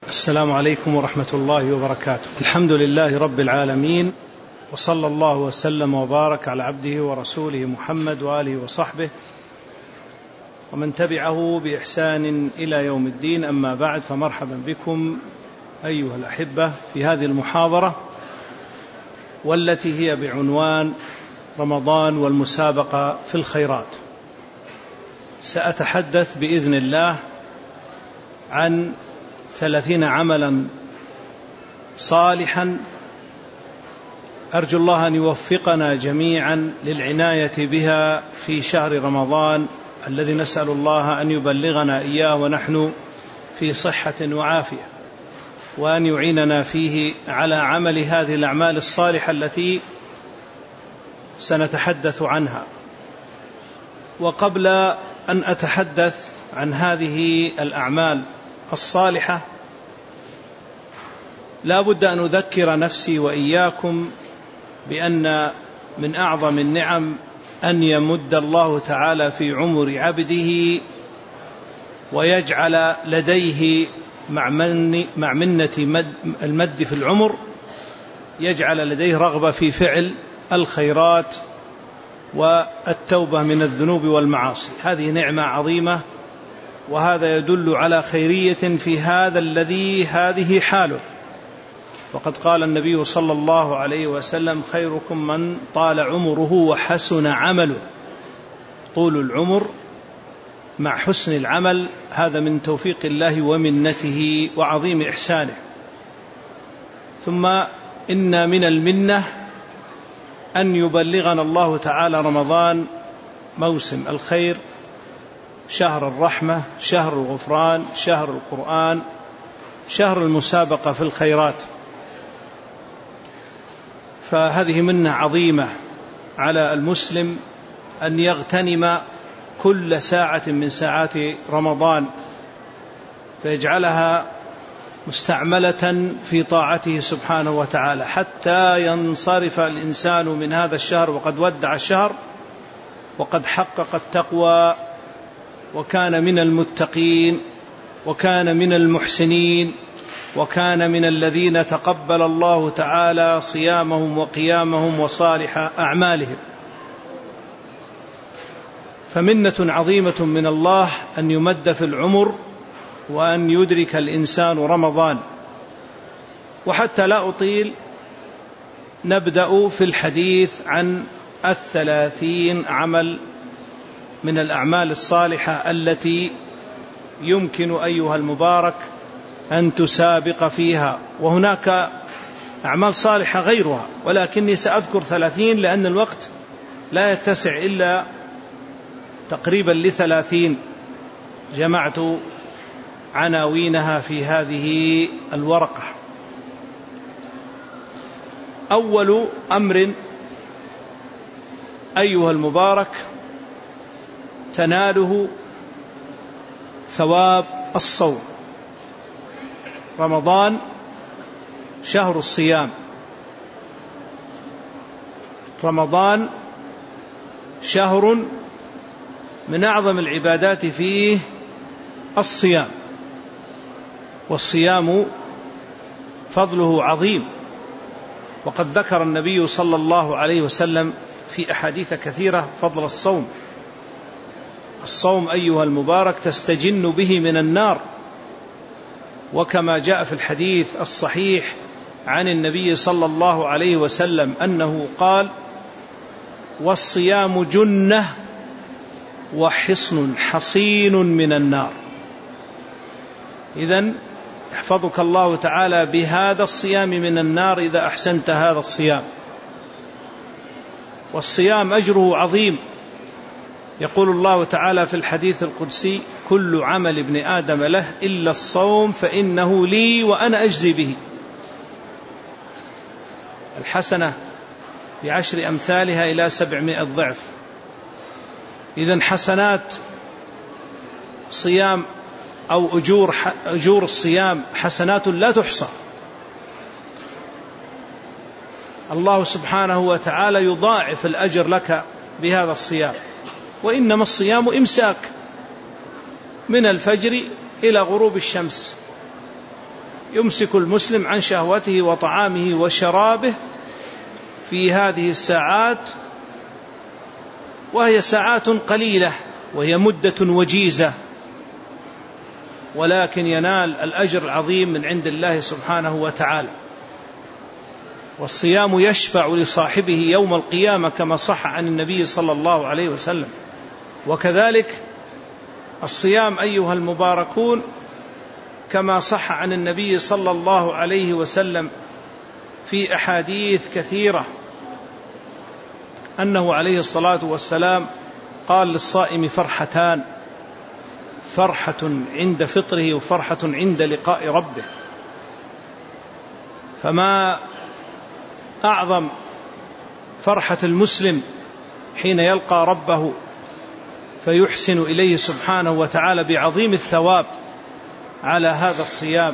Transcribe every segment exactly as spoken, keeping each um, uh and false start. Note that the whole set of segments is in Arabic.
السلام عليكم ورحمة الله وبركاته. الحمد لله رب العالمين، وصلى الله وسلم وبارك على عبده ورسوله محمد وآله وصحبه ومن تبعه بإحسان إلى يوم الدين. أما بعد، فمرحبا بكم أيها الأحبة في هذه المحاضرة، والتي هي بعنوان رمضان والمسابقة في الخيرات. سأتحدث بإذن الله عن ثلاثين عملا صالحا أرجو الله أن يوفقنا جميعا للعناية بها في شهر رمضان الذي نسأل الله أن يبلغنا إياه ونحن في صحة وعافية، وأن يعيننا فيه على عمل هذه الأعمال الصالحة التي سنتحدث عنها. وقبل أن أتحدث عن هذه الأعمال الصالحة، لا بد أن أذكر نفسي وإياكم بأن من أعظم النعم أن يمد الله تعالى في عمر عبده ويجعل لديه مع منة المد في العمر، يجعل لديه رغبة في فعل الخيرات والتوبة من الذنوب والمعاصي. هذه نعمة عظيمة، وهذا يدل على خيرية في هذا الذي هذه حاله. وقد قال النبي صلى الله عليه وسلم: خيركم من طال عمره وحسن عمله. طول العمر مع حسن العمل هذا من توفيق الله ومنته وعظيم إحسانه. ثم إن من المنة أن يبلغنا الله تعالى رمضان، موسم الخير، شهر الرحمة، شهر الغفران، شهر القرآن، شهر المسابقة في الخيرات. فهذه منة عظيمة على المسلم أن يغتنم كل ساعة من ساعات رمضان فيجعلها مستعملة في طاعته سبحانه وتعالى، حتى ينصرف الإنسان من هذا الشهر وقد ودع الشهر وقد حقق التقوى، وكان من المتقين، وكان من المحسنين، وكان من الذين تقبل الله تعالى صيامهم وقيامهم وصالح أعمالهم. فمنة عظيمة من الله أن يمد في العمر وأن يدرك الإنسان رمضان. وحتى لا أطيل، نبدأ في الحديث عن الثلاثين عمل من الأعمال الصالحة التي يمكن أيها المبارك أن تسابق فيها. وهناك أعمال صالحة غيرها، ولكني سأذكر ثلاثين لأن الوقت لا يتسع إلا تقريبا لثلاثين. جمعت عناوينها في هذه الورقة. أول أمر أيها المبارك تناله ثواب الصوم. رمضان شهر الصيام، رمضان شهر من أعظم العبادات فيه الصيام، والصيام فضله عظيم. وقد ذكر النبي صلى الله عليه وسلم في أحاديث كثيرة فضل الصوم. الصوم أيها المبارك تستجن به من النار، وكما جاء في الحديث الصحيح عن النبي صلى الله عليه وسلم أنه قال: والصيام جنة وحصن حصين من النار. إذن يحفظك الله تعالى بهذا الصيام من النار إذا أحسنت هذا الصيام. والصيام أجره عظيم. يقول الله تعالى في الحديث القدسي: كل عمل ابن آدم له إلا الصوم فإنه لي وأنا أجزي به. الحسنة بعشر أمثالها إلى سبعمائة ضعف. إذن حسنات صيام أو أجور, أجور الصيام حسنات لا تحصى. الله سبحانه وتعالى يضاعف الأجر لك بهذا الصيام. وإنما الصيام إمساك من الفجر إلى غروب الشمس، يمسك المسلم عن شهوته وطعامه وشرابه في هذه الساعات، وهي ساعات قليلة وهي مدة وجيزة، ولكن ينال الأجر العظيم من عند الله سبحانه وتعالى. والصيام يشفع لصاحبه يوم القيامة كما صح عن النبي صلى الله عليه وسلم. وكذلك الصيام أيها المباركون كما صح عن النبي صلى الله عليه وسلم في أحاديث كثيرة أنه عليه الصلاة والسلام قال للصائم فرحتان: فرحة عند فطره وفرحة عند لقاء ربه. فما أعظم فرحة المسلم حين يلقى ربه فيحسن إليه سبحانه وتعالى بعظيم الثواب على هذا الصيام.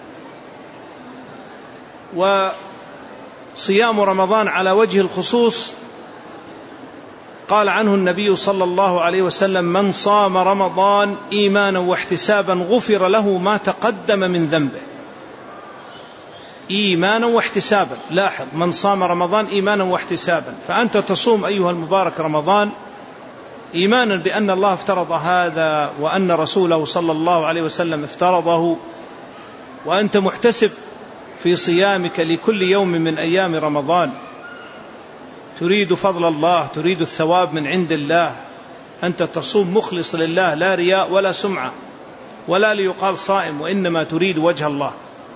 وصيام رمضان على وجه الخصوص قال عنه النبي صلى الله عليه وسلم: من صام رمضان إيمانا واحتسابا غفر له ما تقدم من ذنبه. إيمانا واحتسابا، لاحظ، من صام رمضان إيمانا واحتسابا. فأنت تصوم أيها المبارك رمضان إيمانا بأن الله افترض هذا وأن رسوله صلى الله عليه وسلم افترضه، وأنت محتسب في صيامك لكل يوم من أيام رمضان، تريد فضل الله، تريد الثواب من عند الله. أنت تصوم مخلص لله، لا رياء ولا سمعة ولا ليقال صائم، وإنما تريد وجه الله.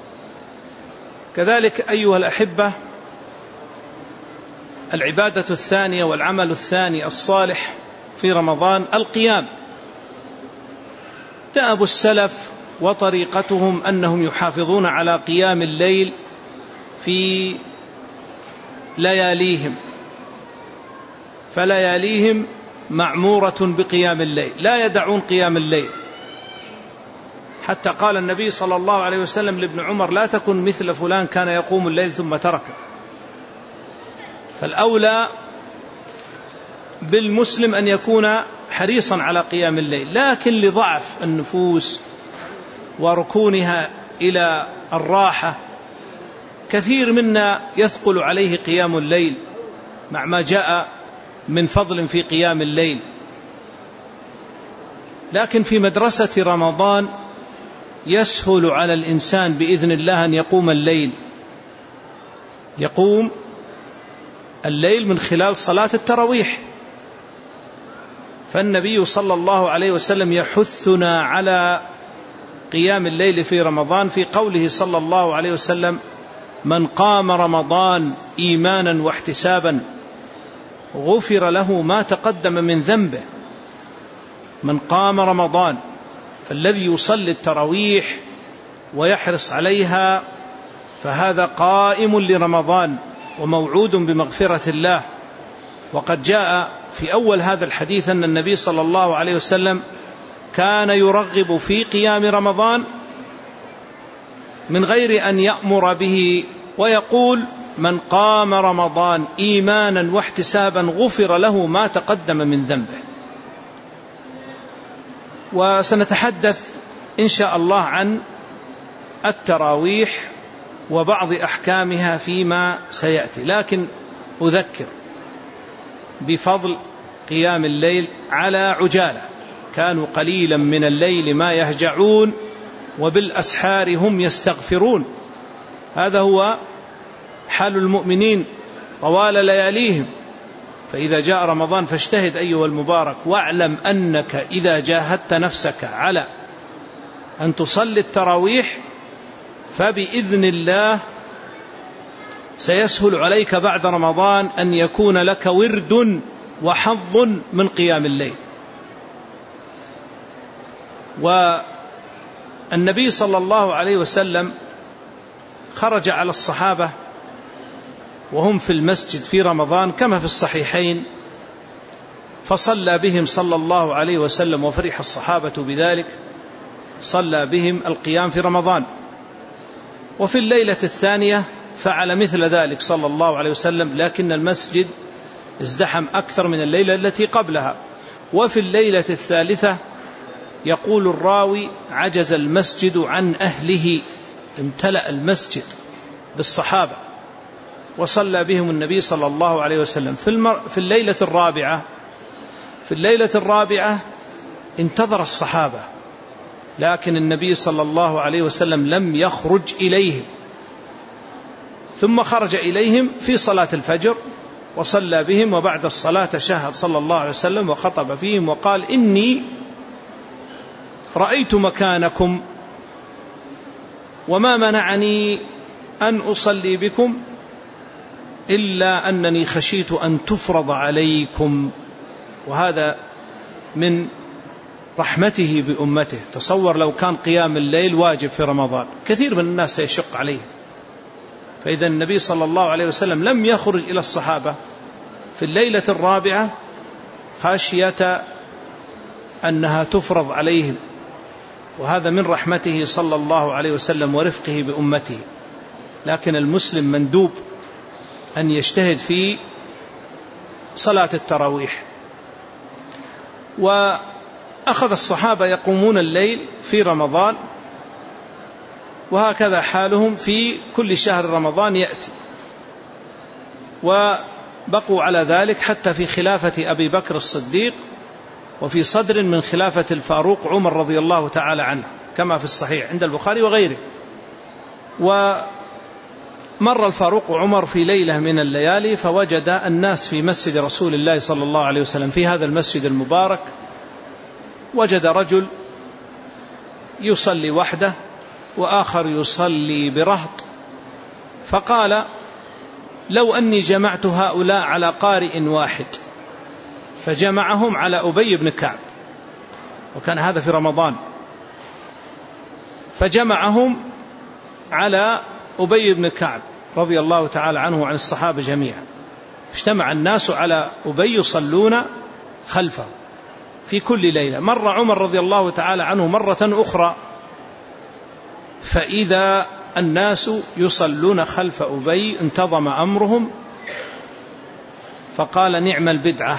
كذلك أيها الأحبة، العبادة الثانية والعمل الثاني الصالح في رمضان القيام. دأب السلف وطريقتهم أنهم يحافظون على قيام الليل في لياليهم، فلياليهم معمورة بقيام الليل، لا يدعون قيام الليل. حتى قال النبي صلى الله عليه وسلم لابن عمر: لا تكن مثل فلان كان يقوم الليل ثم تركه. فالأولى بالمسلم أن يكون حريصا على قيام الليل، لكن لضعف النفوس وركونها إلى الراحة كثير منا يثقل عليه قيام الليل مع ما جاء من فضل في قيام الليل. لكن في مدرسة رمضان يسهل على الإنسان بإذن الله أن يقوم الليل، يقوم الليل من خلال صلاة التراويح. فالنبي صلى الله عليه وسلم يحثنا على قيام الليل في رمضان في قوله صلى الله عليه وسلم: من قام رمضان إيمانا واحتسابا غفر له ما تقدم من ذنبه. من قام رمضان، فالذي يصلي التراويح ويحرص عليها فهذا قائم لرمضان وموعود بمغفرة الله. وقد جاء في أول هذا الحديث أن النبي صلى الله عليه وسلم كان يرغب في قيام رمضان من غير أن يأمر به، ويقول: من قام رمضان إيمانا واحتسابا غفر له ما تقدم من ذنبه. وسنتحدث إن شاء الله عن التراويح وبعض أحكامها فيما سيأتي، لكن أذكر بفضل قيام الليل على عجالة. كانوا قليلا من الليل ما يهجعون وبالأسحار هم يستغفرون. هذا هو حال المؤمنين طوال لياليهم. فإذا جاء رمضان فاجتهد أيها المبارك، واعلم أنك إذا جاهدت نفسك على أن تصلي التراويح فبإذن الله سيسهل عليك بعد رمضان أن يكون لك ورد وحظ من قيام الليل. والنبي صلى الله عليه وسلم خرج على الصحابة وهم في المسجد في رمضان كما في الصحيحين، فصلى بهم صلى الله عليه وسلم وفرح الصحابة بذلك، صلى بهم القيام في رمضان. وفي الليلة الثانية فعل مثل ذلك صلى الله عليه وسلم، لكن المسجد ازدحم أكثر من الليلة التي قبلها. وفي الليلة الثالثة يقول الراوي: عجز المسجد عن أهله امتلأ المسجد بالصحابة وصلى بهم النبي صلى الله عليه وسلم. في, المر... في الليلة الرابعة في الليلة الرابعة انتظر الصحابة، لكن النبي صلى الله عليه وسلم لم يخرج إليهم، ثم خرج إليهم في صلاة الفجر وصلى بهم، وبعد الصلاة تشهد صلى الله عليه وسلم وخطب فيهم وقال: إني رأيت مكانكم وما منعني أن أصلي بكم إلا أنني خشيت أن تفرض عليكم. وهذا من رحمته بأمته. تصور لو كان قيام الليل واجب في رمضان، كثير من الناس سيشق عليه. فإذا النبي صلى الله عليه وسلم لم يخرج إلى الصحابة في الليلة الرابعة خشية أنها تفرض عليهم، وهذا من رحمته صلى الله عليه وسلم ورفقه بأمته. لكن المسلم مندوب أن يجتهد في صلاة التراويح. وأخذ الصحابة يقومون الليل في رمضان، وهكذا حالهم في كل شهر رمضان يأتي، وبقوا على ذلك حتى في خلافة أبي بكر الصديق، وفي صدر من خلافة الفاروق عمر رضي الله تعالى عنه، كما في الصحيح عند البخاري وغيره. ومر الفاروق عمر في ليلة من الليالي فوجد الناس في مسجد رسول الله صلى الله عليه وسلم في هذا المسجد المبارك، وجد رجل يصلي وحده وآخر يصلي برهط، فقال: لو أني جمعت هؤلاء على قارئ واحد. فجمعهم على أبي بن كعب، وكان هذا في رمضان، فجمعهم على أبي بن كعب رضي الله تعالى عنه وعن الصحابة جميعا. اجتمع الناس على أبي يصلون خلفه في كل ليلة. مر عمر رضي الله تعالى عنه مرة أخرى فإذا الناس يصلون خلف أبي، انتظم أمرهم، فقال: نعم البدعة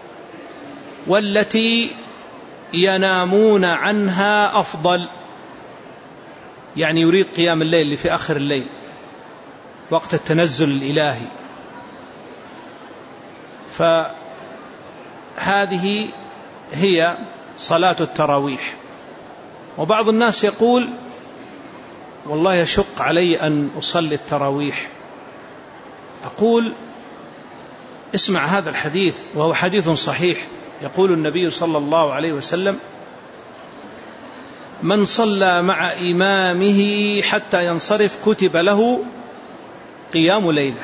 والتي ينامون عنها أفضل. يعني يريد قيام الليل اللي في آخر الليل وقت التنزل الإلهي. فهذه هي صلاة التراويح. وبعض الناس يقول: والله يشق علي أن أصلي التراويح. أقول: اسمع هذا الحديث، وهو حديث صحيح. يقول النبي صلى الله عليه وسلم: من صلى مع إمامه حتى ينصرف كتب له قيام ليلة.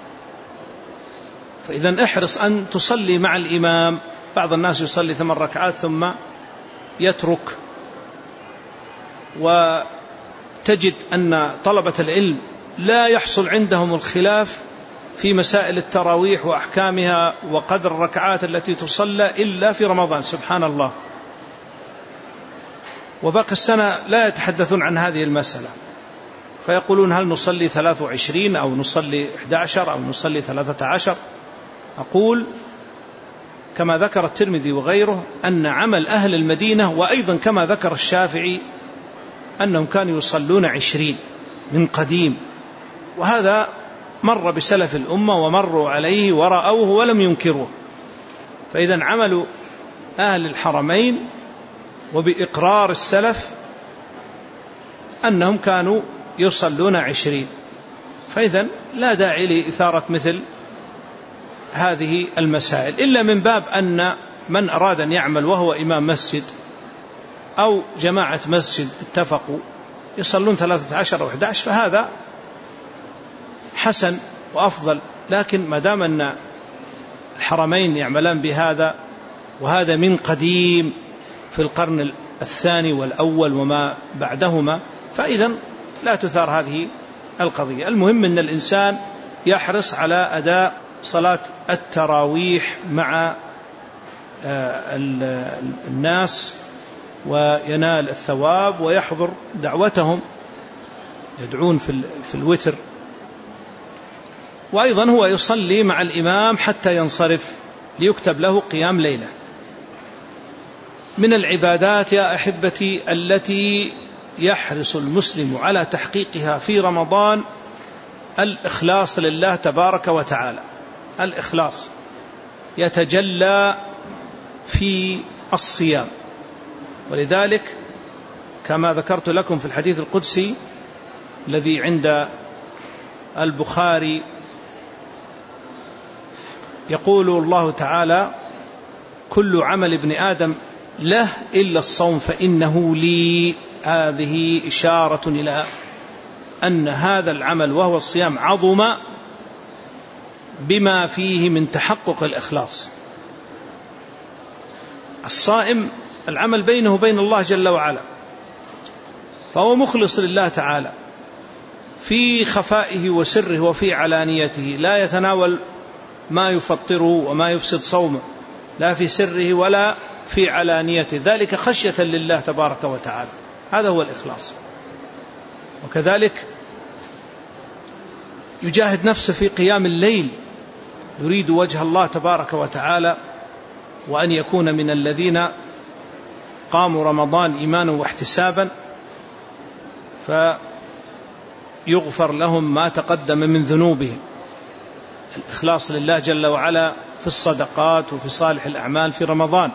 فإذا احرص أن تصلي مع الإمام. بعض الناس يصلي ثمان ركعات ثم يترك، وتجد أن طلبة العلم لا يحصل عندهم الخلاف في مسائل التراويح وأحكامها وقدر الركعات التي تصلى إلا في رمضان، سبحان الله. وباقي السنة لا يتحدثون عن هذه المسألة، فيقولون: هل نصلي ثلاث وعشرين أو نصلي إحدى عشر أو نصلي ثلاثة عشر؟ أقول كما ذكر الترمذي وغيره أن عمل أهل المدينة، وأيضا كما ذكر الشافعي، أنهم كانوا يصلون عشرين من قديم، وهذا مر بسلف الأمة ومروا عليه ورأوه ولم ينكروه. فإذا عمل أهل الحرمين وبإقرار السلف أنهم كانوا يصلون عشرين، فإذا لا داعي لإثارة مثل هذه المسائل، إلا من باب أن من أراد أن يعمل وهو إمام مسجد أو جماعة مسجد اتفقوا يصلون ثلاثة عشر أو أحد عشر، فهذا حسن وأفضل. لكن ما دام أن الحرمين يعملان بهذا، وهذا من قديم في القرن الثاني والأول وما بعدهما، فإذا لا تثار هذه القضية. المهم أن الإنسان يحرص على أداء صلاة التراويح مع الناس وينال الثواب ويحضر دعوتهم، يدعون في الوتر. وأيضا هو يصلي مع الإمام حتى ينصرف ليكتب له قيام ليلة. من العبادات يا أحبتي التي يحرص المسلم على تحقيقها في رمضان الإخلاص لله تبارك وتعالى. الإخلاص يتجلى في الصيام، ولذلك كما ذكرت لكم في الحديث القدسي الذي عند البخاري يقول الله تعالى: كل عمل ابن آدم له إلا الصوم فإنه لي. هذه إشارة إلى أن هذا العمل وهو الصيام عظم بما فيه من تحقق الإخلاص. الصائم العمل بينه وبين الله جل وعلا، فهو مخلص لله تعالى في خفائه وسره وفي علانيته، لا يتناول ما يفطره وما يفسد صومه، لا في سره ولا في علانيته، ذلك خشية لله تبارك وتعالى. هذا هو الإخلاص. وكذلك يجاهد نفسه في قيام الليل، يريد وجه الله تبارك وتعالى، وأن يكون من الذين قاموا رمضان إيمانا واحتسابا فيغفر لهم ما تقدم من ذنوبهم. الإخلاص لله جل وعلا في الصدقات وفي صالح الأعمال في رمضان.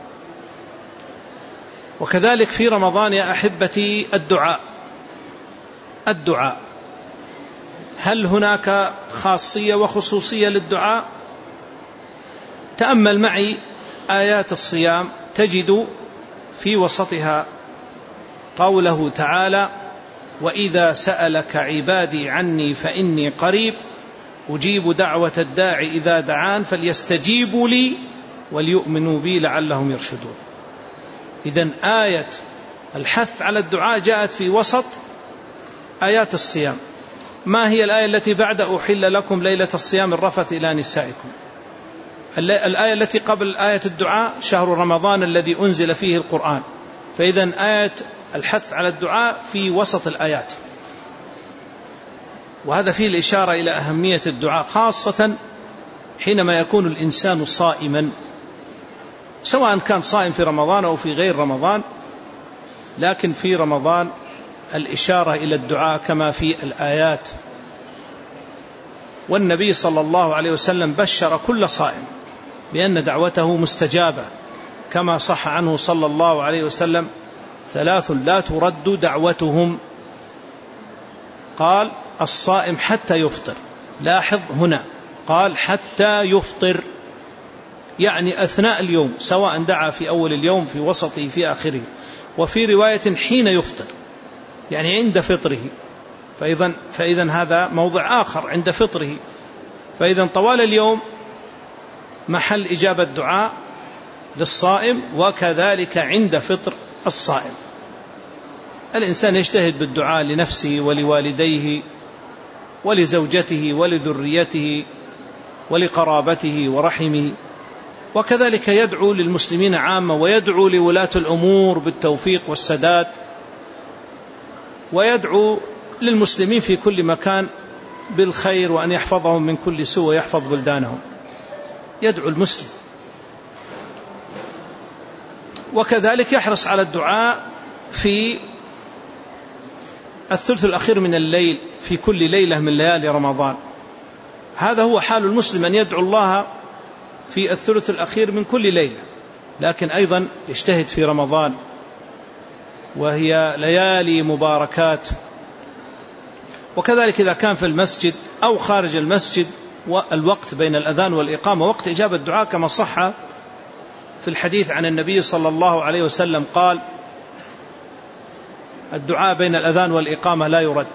وكذلك في رمضان يا أحبتي الدعاء. الدعاء هل هناك خاصية وخصوصية للدعاء؟ تأمل معي آيات الصيام تجد في وسطها قوله تعالى: وإذا سألك عبادي عني فإني قريب أجيب دعوة الداعي إذا دعان فليستجيبوا لي وليؤمنوا بي لعلهم يرشدون. إذن آية الحث على الدعاء جاءت في وسط آيات الصيام. ما هي الآية التي بعد أحل لكم ليلة الصيام الرفث إلى نسائكم؟ الآية التي قبل آية الدعاء شهر رمضان الذي أنزل فيه القرآن. فإذن آية الحث على الدعاء في وسط الآيات، وهذا فيه الإشارة إلى أهمية الدعاء، خاصة حينما يكون الإنسان صائما، سواء كان صائم في رمضان أو في غير رمضان، لكن في رمضان الإشارة إلى الدعاء كما في الآيات. والنبي صلى الله عليه وسلم بشر كل صائم بأن دعوته مستجابة، كما صح عنه صلى الله عليه وسلم: ثلاث لا ترد دعوتهم. قال: الصائم حتى يفطر. لاحظ هنا قال حتى يفطر، يعني أثناء اليوم، سواء دعا في أول اليوم في وسطه في آخره. وفي رواية حين يفطر، يعني عند فطره. فإذن, فإذن هذا موضع آخر عند فطره. فإذن طوال اليوم محل إجابة دعاء للصائم، وكذلك عند فطر الصائم. الإنسان يجتهد بالدعاء لنفسه ولوالديه ولزوجته ولذريته ولقرابته ورحمه، وكذلك يدعو للمسلمين عامة، ويدعو لولاة الأمور بالتوفيق والسداد، ويدعو للمسلمين في كل مكان بالخير، وأن يحفظهم من كل سوء ويحفظ بلدانهم. يدعو المسلم. وكذلك يحرص على الدعاء في الثلث الأخير من الليل في كل ليلة من ليالي رمضان. هذا هو حال المسلم، أن يدعو الله في الثلث الأخير من كل ليلة، لكن أيضا يجتهد في رمضان، وهي ليالي مباركات. وكذلك إذا كان في المسجد أو خارج المسجد، والوقت بين الأذان والإقامة وقت إجابة الدعاء، كما صح في الحديث عن النبي صلى الله عليه وسلم قال: الدعاء بين الأذان والإقامة لا يرد.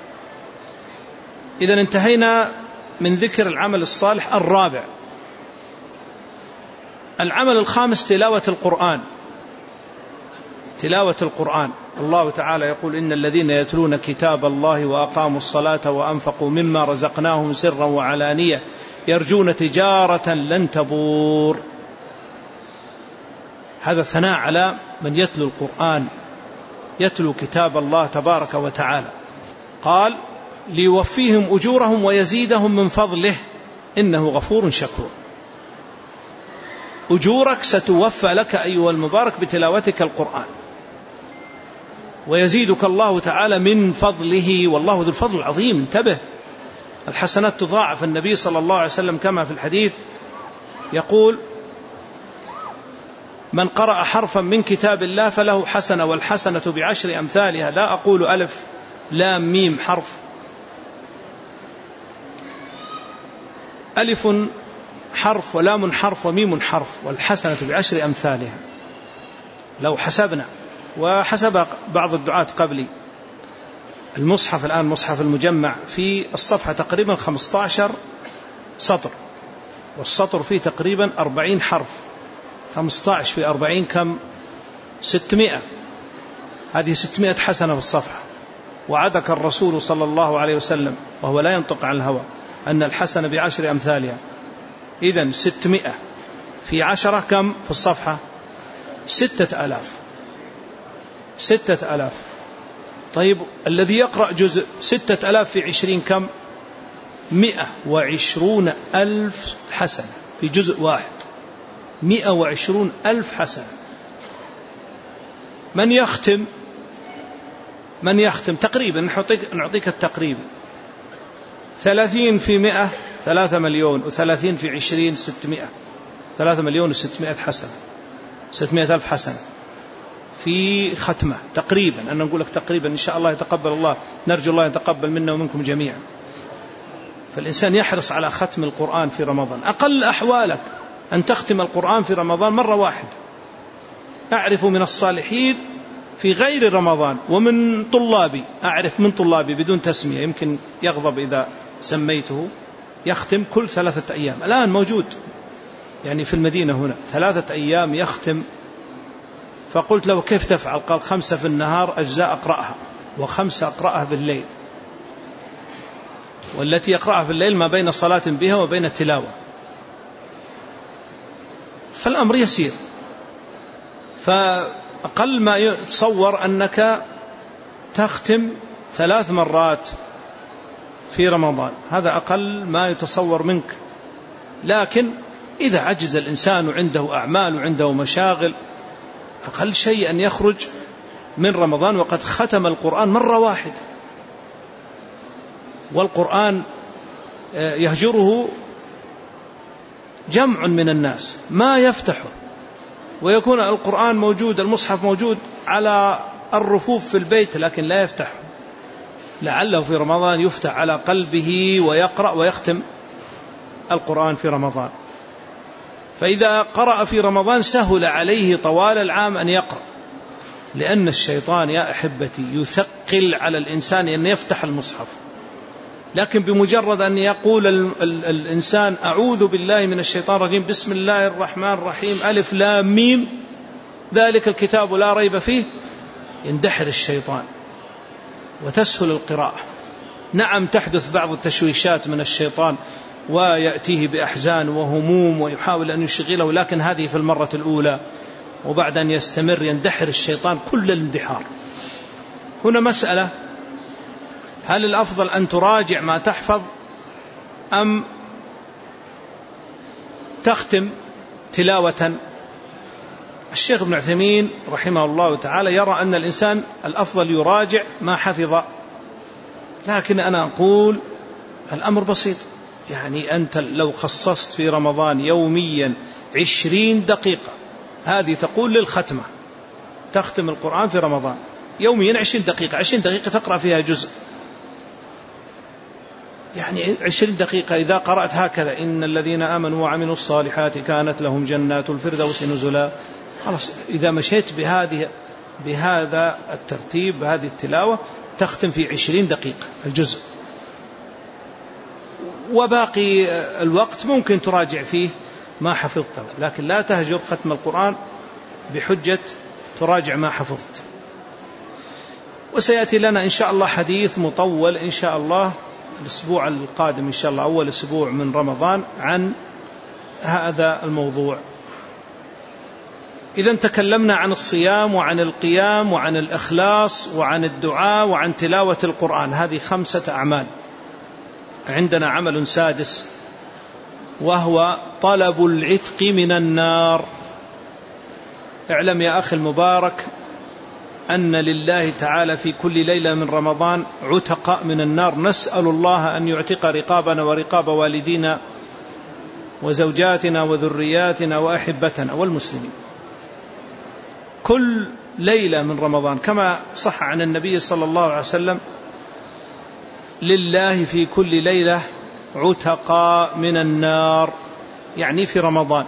إذن انتهينا من ذكر العمل الصالح. الرابع العمل الخامس تلاوة القرآن. تلاوة القرآن. الله تعالى يقول: إن الذين يتلون كتاب الله وأقاموا الصلاة وأنفقوا مما رزقناهم سرا وعلانية يرجون تجارة لن تبور. هذا ثناء على من يتلو القرآن، يتلو كتاب الله تبارك وتعالى. قال: ليوفيهم أجورهم ويزيدهم من فضله إنه غفور شكور. أجورك ستوفى لك أيها المبارك بتلاوتك القرآن. ويزيدك الله تعالى من فضله، والله ذو الفضل العظيم. انتبه، الحسنات تضاعف. النبي صلى الله عليه وسلم كما في الحديث يقول: من قرأ حرفا من كتاب الله فله حسنة، والحسنة بعشر أمثالها. لا أقول ألف لام ميم حرف، ألف حرف ولام حرف وميم حرف، والحسنة بعشر أمثالها. لو حسبنا، وحسب بعض الدعاة قبلي، المصحف الآن مصحف المجمع في الصفحة تقريبا خمسة عشر سطر، والسطر فيه تقريبا أربعين حرف. خمسة عشر في أربعين كم؟ ستمائة. هذه ستمائة حسنة في الصفحة. وعدك الرسول صلى الله عليه وسلم وهو لا ينطق عن الهوى أن الحسنة بعشر أمثالها. إذن ستمائة في عشرة كم في الصفحة؟ ستة ألاف. ستة ألاف. طيب الذي يقرأ جزء ستة ألاف في عشرين كم؟ مئة وعشرون ألف حسنة في جزء واحد. مئة وعشرون ألف حسنة. من يختم من يختم تقريبا، نعطيك التقريب، ثلاثين في مئة ثلاثة مليون، وثلاثين في عشرين ستمائة، ثلاثة مليون وستمائة حسنة، ستمائة ألف حسنة في ختمة تقريبا. أنا نقول لك تقريبا، إن شاء الله يتقبل الله، نرجو الله يتقبل منا ومنكم جميعا. فالإنسان يحرص على ختم القرآن في رمضان. أقل أحوالك أن تختم القرآن في رمضان مرة واحدة. أعرف من الصالحين في غير رمضان، ومن طلابي، أعرف من طلابي بدون تسمية، يمكن يغضب إذا سميته، يختم كل ثلاثة أيام. الآن موجود يعني في المدينة هنا ثلاثة أيام يختم. فقلت له: كيف تفعل؟ قال: خمسة في النهار أجزاء أقرأها، وخمسة أقرأها بالليل، والتي يقرأها في الليل ما بين صلاة بها وبين التلاوة. فالأمر يسير. فأقل ما يتصور أنك تختم ثلاث مرات في رمضان، هذا أقل ما يتصور منك. لكن إذا عجز الإنسان وعنده أعمال وعنده مشاغل، أقل شيء أن يخرج من رمضان وقد ختم القرآن مرة واحدة. والقرآن يهجره جمع من الناس ما يفتحه، ويكون القرآن موجود، المصحف موجود على الرفوف في البيت، لكن لا يفتحه. لعله في رمضان يفتح على قلبه ويقرأ ويختم القرآن في رمضان. فإذا قرأ في رمضان سهل عليه طوال العام أن يقرأ، لأن الشيطان يا أحبتي يثقل على الإنسان أن يفتح المصحف. لكن بمجرد أن يقول ال ال الإنسان: أعوذ بالله من الشيطان الرجيم، بسم الله الرحمن الرحيم، ألف لام ميم، ذلك الكتاب لا ريب فيه، يندحر الشيطان وتسهل القراءة. نعم تحدث بعض التشويشات من الشيطان ويأتيه بأحزان وهموم ويحاول أن يشغله، لكن هذه في المرة الأولى، وبعد أن يستمر يندحر الشيطان كل الاندحار. هنا مسألة: هل الأفضل أن تراجع ما تحفظ أم تختم تلاوة؟ الشيخ ابن عثيمين رحمه الله تعالى يرى أن الإنسان الأفضل يراجع ما حفظ، لكن أنا أقول الأمر بسيط. يعني أنت لو خصصت في رمضان يوميا عشرين دقيقة، هذه تقول للختمة، تختم القرآن في رمضان يوميا عشرين دقيقة، عشرين دقيقة تقرأ فيها جزء، يعني عشرين دقيقة إذا قرأت هكذا: إن الذين آمنوا وعملوا الصالحات كانت لهم جنات الفردوس نزلا. خلاص، إذا مشيت بهذه بهذا الترتيب بهذه التلاوة تختم في عشرين دقيقة الجزء، وباقي الوقت ممكن تراجع فيه ما حفظته، لكن لا تهجر ختم القرآن بحجة تراجع ما حفظت. وسيأتي لنا إن شاء الله حديث مطول إن شاء الله الأسبوع القادم إن شاء الله، أول أسبوع من رمضان، عن هذا الموضوع. إذن تكلمنا عن الصيام وعن القيام وعن الإخلاص وعن الدعاء وعن تلاوة القرآن، هذه خمسة أعمال. عندنا عمل سادس وهو طلب العتق من النار. اعلم يا أخي المبارك أن لله تعالى في كل ليلة من رمضان عتق من النار، نسأل الله أن يعتق رقابنا ورقاب والدينا وزوجاتنا وذرياتنا وأحبتنا والمسلمين كل ليلة من رمضان، كما صح عن النبي صلى الله عليه وسلم: لله في كل ليلة عتقا من النار، يعني في رمضان.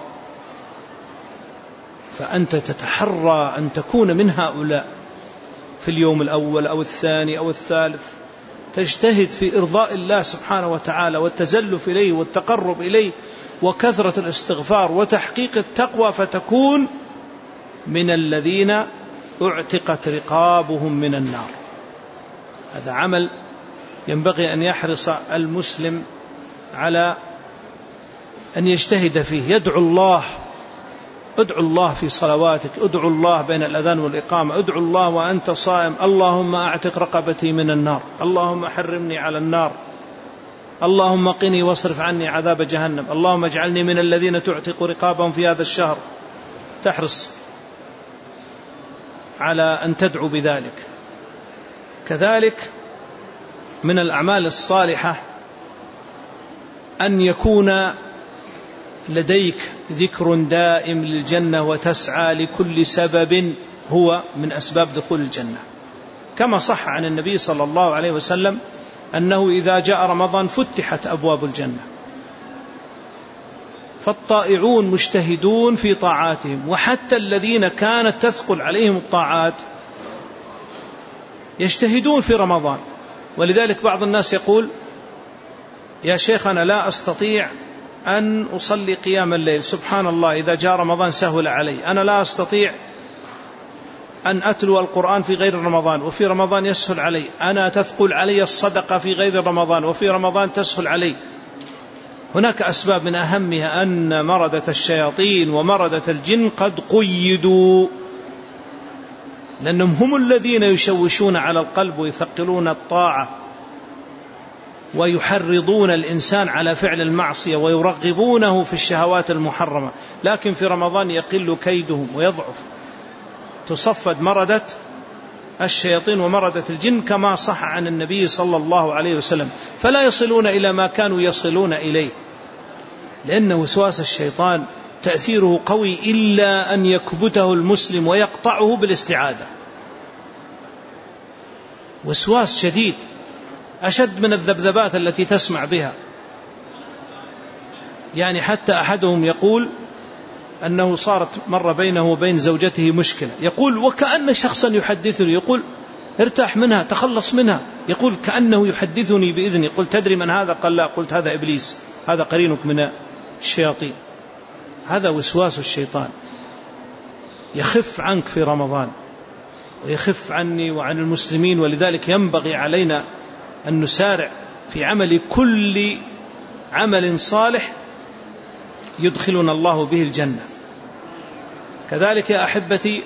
فأنت تتحرى أن تكون من هؤلاء في اليوم الأول أو الثاني أو الثالث، تجتهد في إرضاء الله سبحانه وتعالى والتزلف إليه والتقرب إليه وكثرة الاستغفار وتحقيق التقوى، فتكون من الذين اعتقت رقابهم من النار. هذا عمل ينبغي أن يحرص المسلم على أن يجتهد فيه. يدعو الله، ادعو الله في صلواتك، ادعو الله بين الأذان والإقامة، ادعو الله وأنت صائم: اللهم أعتق رقبتي من النار، اللهم حرمني على النار، اللهم قني واصرف عني عذاب جهنم، اللهم اجعلني من الذين تعتق رقابهم في هذا الشهر. تحرص على أن تدعو بذلك. كذلك من الأعمال الصالحة أن يكون لديك ذكر دائم للجنة وتسعى لكل سبب هو من أسباب دخول الجنة، كما صح عن النبي صلى الله عليه وسلم أنه إذا جاء رمضان فتحت أبواب الجنة، فالطائعون مجتهدون في طاعاتهم، وحتى الذين كانت تثقل عليهم الطاعات يجتهدون في رمضان. ولذلك بعض الناس يقول: يا شيخ أنا لا أستطيع أن أصلي قيام الليل، سبحان الله إذا جاء رمضان سهل علي، أنا لا أستطيع أن أتلو القرآن في غير رمضان وفي رمضان يسهل علي، أنا تثقل علي الصدقة في غير رمضان وفي رمضان تسهل علي. هناك أسباب من أهمها أن مردة الشياطين ومردة الجن قد قيدوا، لأنهم هم الذين يشوشون على القلب ويثقلون الطاعة ويحرضون الإنسان على فعل المعصية ويرغبونه في الشهوات المحرمة، لكن في رمضان يقل كيدهم ويضعف، تصفد مردة الشياطين ومردة الجن كما صح عن النبي صلى الله عليه وسلم، فلا يصلون إلى ما كانوا يصلون إليه، لأن وسواس الشيطان تأثيره قوي إلا أن يكبته المسلم ويقطعه بالاستعاذة. وسواس شديد أشد من الذبذبات التي تسمع بها، يعني حتى أحدهم يقول أنه صارت مرة بينه وبين زوجته مشكلة، يقول: وكأن شخصا يحدثني، يقول: ارتاح منها، تخلص منها، يقول: كأنه يحدثني بإذني. قلت: تدري من هذا؟ قال: لا. قلت: هذا إبليس، هذا قرينك من الشياطين. هذا وسواس الشيطان يخف عنك في رمضان ويخف عني وعن المسلمين، ولذلك ينبغي علينا أن نسارع في عمل كل عمل صالح يدخلنا الله به الجنة. كذلك يا أحبتي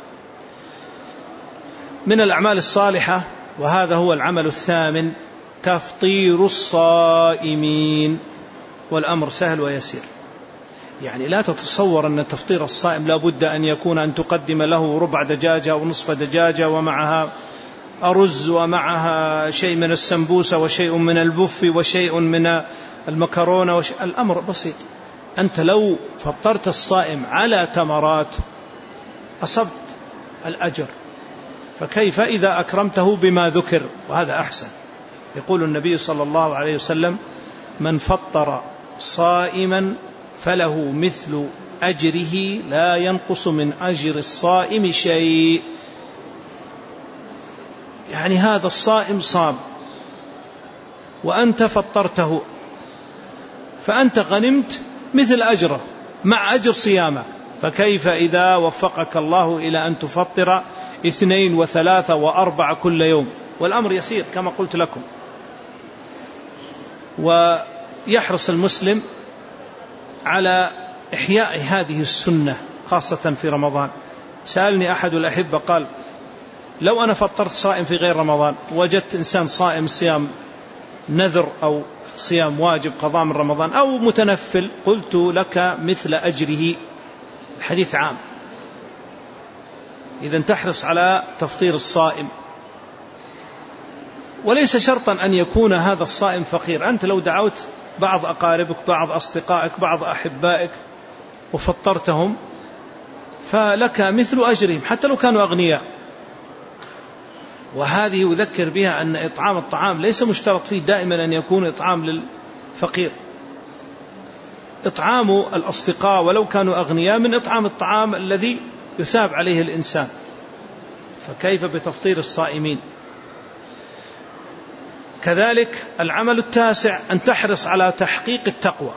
من الأعمال الصالحة، وهذا هو العمل الثامن، تفطير الصائمين، والأمر سهل ويسير. يعني لا تتصور أن تفطير الصائم لا بد أن يكون أن تقدم له ربع دجاجة أو نصف دجاجة ومعها أرز ومعها شيء من السمبوسة وشيء من البف وشيء من المكرونة وشيء. الأمر بسيط، أنت لو فطرت الصائم على تمرات أصبت الأجر، فكيف إذا أكرمته بما ذكر؟ وهذا أحسن. يقول النبي صلى الله عليه وسلم: من فطر صائما فله مثل أجره لا ينقص من أجر الصائم شيء. يعني هذا الصائم صام وأنت فطرته، فأنت غنمت مثل أجره مع أجر صيامه، فكيف إذا وفقك الله إلى أن تفطر اثنين وثلاثة وأربعة كل يوم؟ والأمر يسير كما قلت لكم. ويحرص المسلم على إحياء هذه السنة خاصة في رمضان. سألني أحد الأحبة قال: لو أنا فطرت صائم في غير رمضان وجدت إنسان صائم صيام نذر أو صيام واجب قضاء من رمضان أو متنفل، قلت لك مثل أجره. الحديث عام، إذن تحرص على تفطير الصائم، وليس شرطا أن يكون هذا الصائم فقير. أنت لو دعوت بعض أقاربك، بعض أصدقائك، بعض أحبائك وفطرتهم فلك مثل أجرهم حتى لو كانوا أغنياء. وهذه يذكر بها أن إطعام الطعام ليس مشترط فيه دائما أن يكون إطعام للفقير. إطعام الأصدقاء ولو كانوا أغنياء من إطعام الطعام الذي يثاب عليه الإنسان، فكيف بتفطير الصائمين؟ كذلك العمل التاسع أن تحرص على تحقيق التقوى.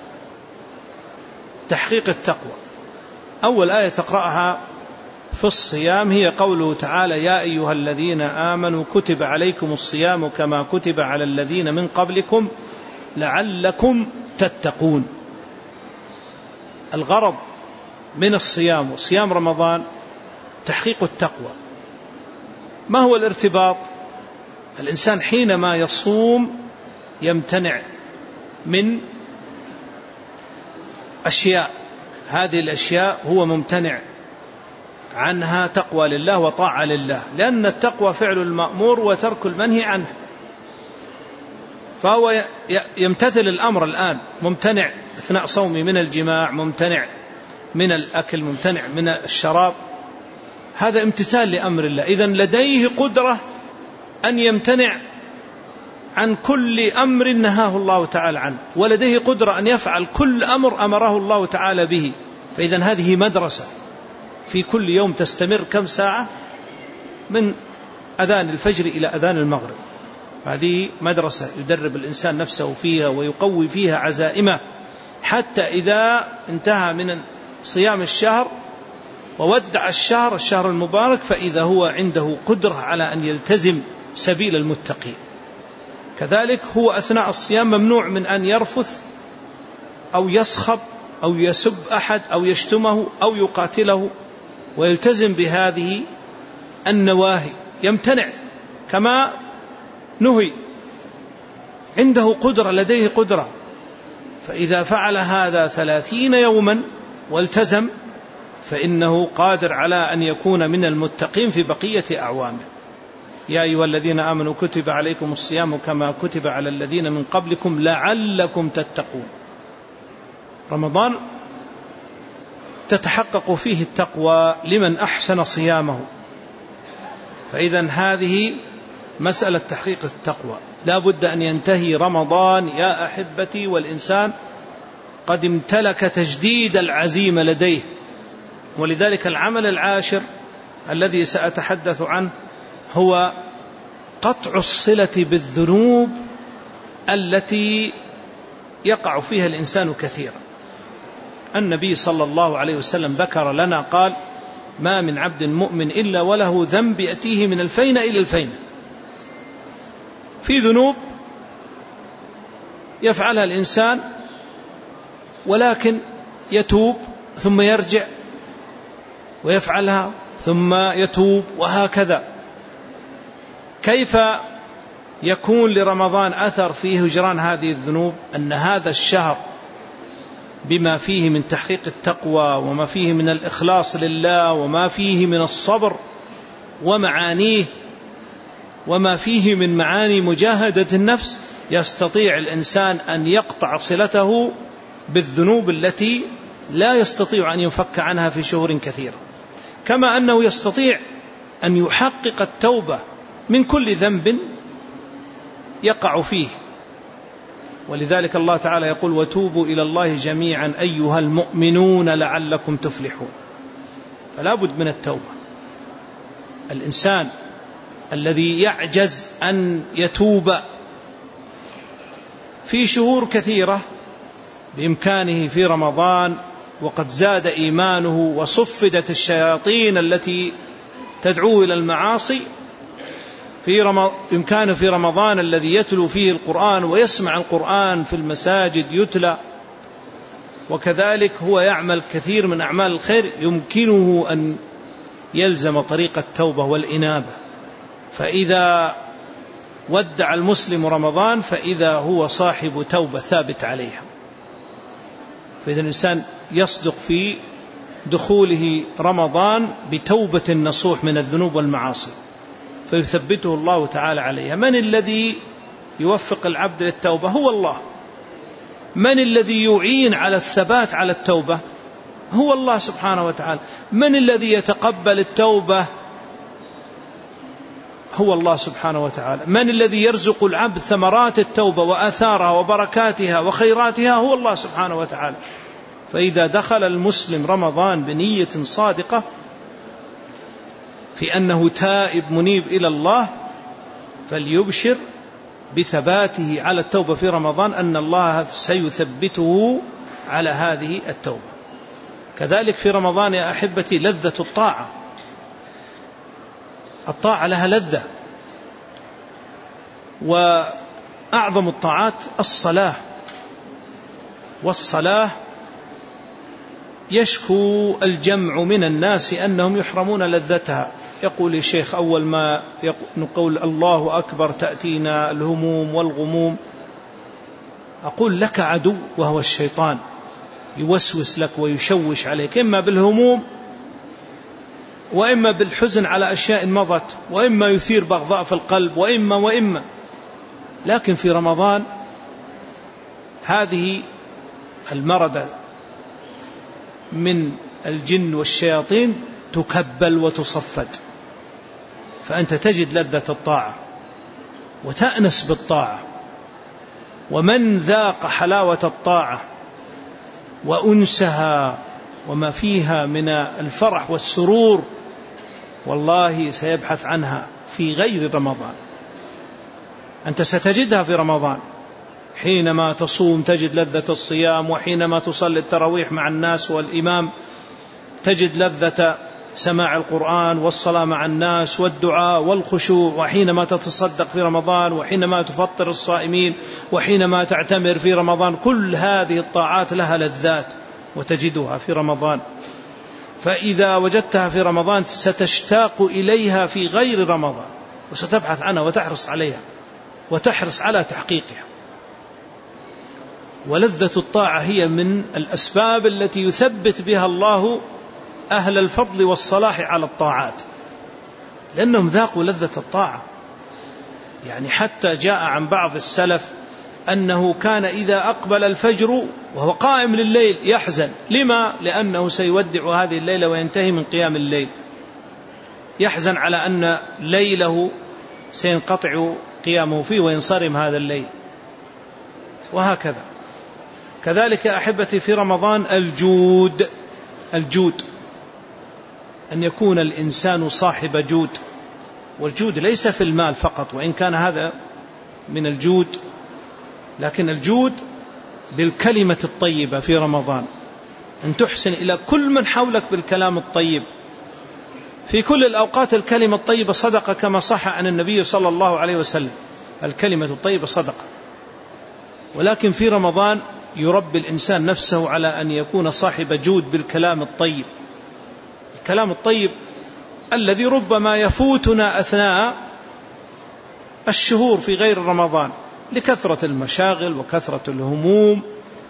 تحقيق التقوى أول آية تقرأها في الصيام هي قوله تعالى: يا أيها الذين آمنوا كتب عليكم الصيام كما كتب على الذين من قبلكم لعلكم تتقون. الغرض من الصيام وصيام رمضان تحقيق التقوى. ما هو الارتباط؟ الإنسان حينما يصوم يمتنع من أشياء، هذه الأشياء هو ممتنع عنها تقوى لله وطاعة لله، لأن التقوى فعل المأمور وترك المنهي عنه. فهو يمتثل الأمر الآن، ممتنع أثناء صومه من الجماع، ممتنع من الأكل، ممتنع من الشراب، هذا امتثال لأمر الله. إذن لديه قدرة أن يمتنع عن كل أمر نهاه الله تعالى عنه، ولديه قدرة أن يفعل كل أمر أمره الله تعالى به. فإذن هذه مدرسة في كل يوم تستمر كم ساعة من أذان الفجر إلى أذان المغرب. هذه مدرسة يدرب الإنسان نفسه فيها ويقوي فيها عزائمه، حتى إذا انتهى من صيام الشهر وودع الشهر الشهر المبارك فإذا هو عنده قدرة على أن يلتزم سبيل المتقين. كذلك هو أثناء الصيام ممنوع من أن يرفث أو يصخب أو يسب أحد أو يشتمه أو يقاتله، ويلتزم بهذه النواهي، يمتنع كما نهي، عنده قدرة، لديه قدرة. فإذا فعل هذا ثلاثين يوما والتزم فإنه قادر على أن يكون من المتقين في بقية أعوامه. يا أيها الذين آمنوا كتب عليكم الصيام كما كتب على الذين من قبلكم لعلكم تتقون. رمضان تتحقق فيه التقوى لمن أحسن صيامه. فإذا هذه مسألة تحقيق التقوى. لا بد أن ينتهي رمضان يا أحبتي والإنسان قد امتلك تجديد العزيمة لديه. ولذلك العمل العاشر الذي سأتحدث عنه هو قطع الصلة بالذنوب التي يقع فيها الإنسان كثيرا. النبي صلى الله عليه وسلم ذكر لنا قال: ما من عبد مؤمن إلا وله ذنب يأتيه من الفينة إلى الفينة. في ذنوب يفعلها الإنسان ولكن يتوب ثم يرجع ويفعلها ثم يتوب، وهكذا. كيف يكون لرمضان أثر في هجران هذه الذنوب؟ أن هذا الشهر بما فيه من تحقيق التقوى وما فيه من الإخلاص لله وما فيه من الصبر ومعانيه وما فيه من معاني مجاهدة النفس، يستطيع الإنسان أن يقطع صلته بالذنوب التي لا يستطيع أن يفك عنها في شهور كثيرة، كما أنه يستطيع أن يحقق التوبة من كل ذنب يقع فيه. ولذلك الله تعالى يقول: وتوبوا إلى الله جميعا أيها المؤمنون لعلكم تفلحون. فلا بد من التوبة. الإنسان الذي يعجز أن يتوب في شهور كثيرة بإمكانه في رمضان، وقد زاد إيمانه وصفدت الشياطين التي تدعو إلى المعاصي، في رمضان إمكانه في رمضان الذي يتلو فيه القرآن ويسمع القرآن في المساجد يتلى، وكذلك هو يعمل كثير من أعمال الخير، يمكنه أن يلزم طريق التوبة والإنابة. فإذا ودع المسلم رمضان فإذا هو صاحب توبة ثابت عليها. فإذا الإنسان يصدق في دخوله رمضان بتوبة نصوح من الذنوب والمعاصي فيثبته الله تعالى عليها. من الذي يوفق العبد للتوبة؟ هو الله. من الذي يعين على الثبات على التوبة؟ هو الله سبحانه وتعالى. من الذي يتقبل التوبة؟ هو الله سبحانه وتعالى. من الذي يرزق العبد ثمرات التوبة وآثارها وبركاتها وخيراتها؟ هو الله سبحانه وتعالى. فإذا دخل المسلم رمضان بنية صادقة في أنه تائب منيب إلى الله فليبشر بثباته على التوبة في رمضان، أن الله سيثبته على هذه التوبة. كذلك في رمضان يا أحبتي لذة الطاعة. الطاعة لها لذة، وأعظم الطاعات الصلاة، والصلاة يشكو الجمع من الناس أنهم يحرمون لذتها. يقول الشيخ أول ما نقول الله أكبر تأتينا الهموم والغموم. أقول لك عدو وهو الشيطان يوسوس لك ويشوش عليك، إما بالهموم وإما بالحزن على أشياء مضت، وإما يثير بغضاء في القلب، وإما وإما لكن في رمضان هذه المردة من الجن والشياطين تكبل وتصفد، فأنت تجد لذة الطاعة وتأنس بالطاعة. ومن ذاق حلاوة الطاعة وأنسها وما فيها من الفرح والسرور والله سيبحث عنها في غير رمضان. أنت ستجدها في رمضان، حينما تصوم تجد لذة الصيام، وحينما تصلي التراويح مع الناس والإمام تجد لذة سماع القرآن والصلاة مع الناس والدعاء والخشوع، وحينما تتصدق في رمضان، وحينما تفطر الصائمين، وحينما تعتمر في رمضان. كل هذه الطاعات لها لذات وتجدها في رمضان. فإذا وجدتها في رمضان ستشتاق إليها في غير رمضان، وستبحث عنها وتحرص عليها وتحرص على تحقيقها. ولذة الطاعة هي من الأسباب التي يثبت بها الله أهل الفضل والصلاح على الطاعات، لأنهم ذاقوا لذة الطاعة. يعني حتى جاء عن بعض السلف أنه كان إذا أقبل الفجر وهو قائم لليل يحزن. لما؟ لأنه سيودع هذه الليلة وينتهي من قيام الليل، يحزن على أن ليله سينقطع قيامه فيه وينصرم هذا الليل. وهكذا كذلك أحبتي في رمضان الجود. الجود أن يكون الإنسان صاحب جود، والجود ليس في المال فقط، وإن كان هذا من الجود، لكن الجود بالكلمة الطيبة في رمضان، أن تحسن إلى كل من حولك بالكلام الطيب. في كل الأوقات الكلمة الطيبة صدقة، كما صح عن النبي صلى الله عليه وسلم الكلمة الطيبة صدقة. ولكن في رمضان يربي الإنسان نفسه على أن يكون صاحب جود بالكلام الطيب، الكلام الطيب الذي ربما يفوتنا أثناء الشهور في غير رمضان لكثرة المشاغل وكثرة الهموم،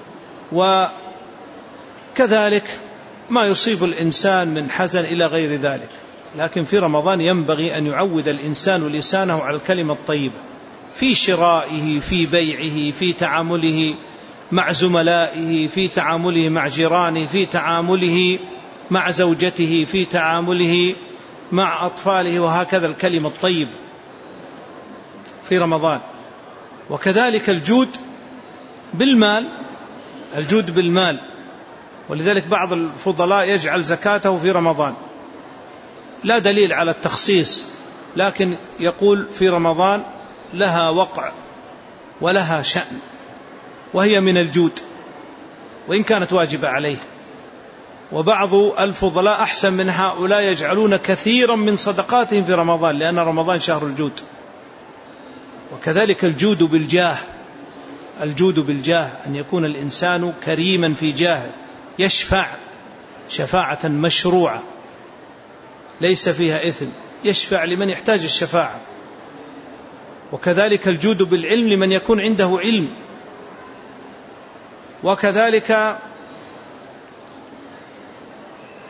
وكذلك ما يصيب الإنسان من حزن إلى غير ذلك. لكن في رمضان ينبغي أن يعود الإنسان لسانه على الكلمة الطيبة في شرائه، في بيعه، في تعامله مع زملائه، في تعامله مع جيرانه، في تعامله مع زوجته، في تعامله مع أطفاله، وهكذا الكلمة الطيبة في رمضان. وكذلك الجود بالمال، الجود بالمال. ولذلك بعض الفضلاء يجعل زكاته في رمضان، لا دليل على التخصيص، لكن يقول في رمضان لها وقع ولها شأن، وهي من الجود وإن كانت واجبة عليه. وبعض الفضلاء أحسن من هؤلاء يجعلون كثيرا من صدقاتهم في رمضان، لأن رمضان شهر الجود. وكذلك الجود بالجاه، الجود بالجاه أن يكون الإنسان كريما في جاهه، يشفع شفاعة مشروعة ليس فيها إثم، يشفع لمن يحتاج الشفاعة. وكذلك الجود بالعلم لمن يكون عنده علم. وكذلك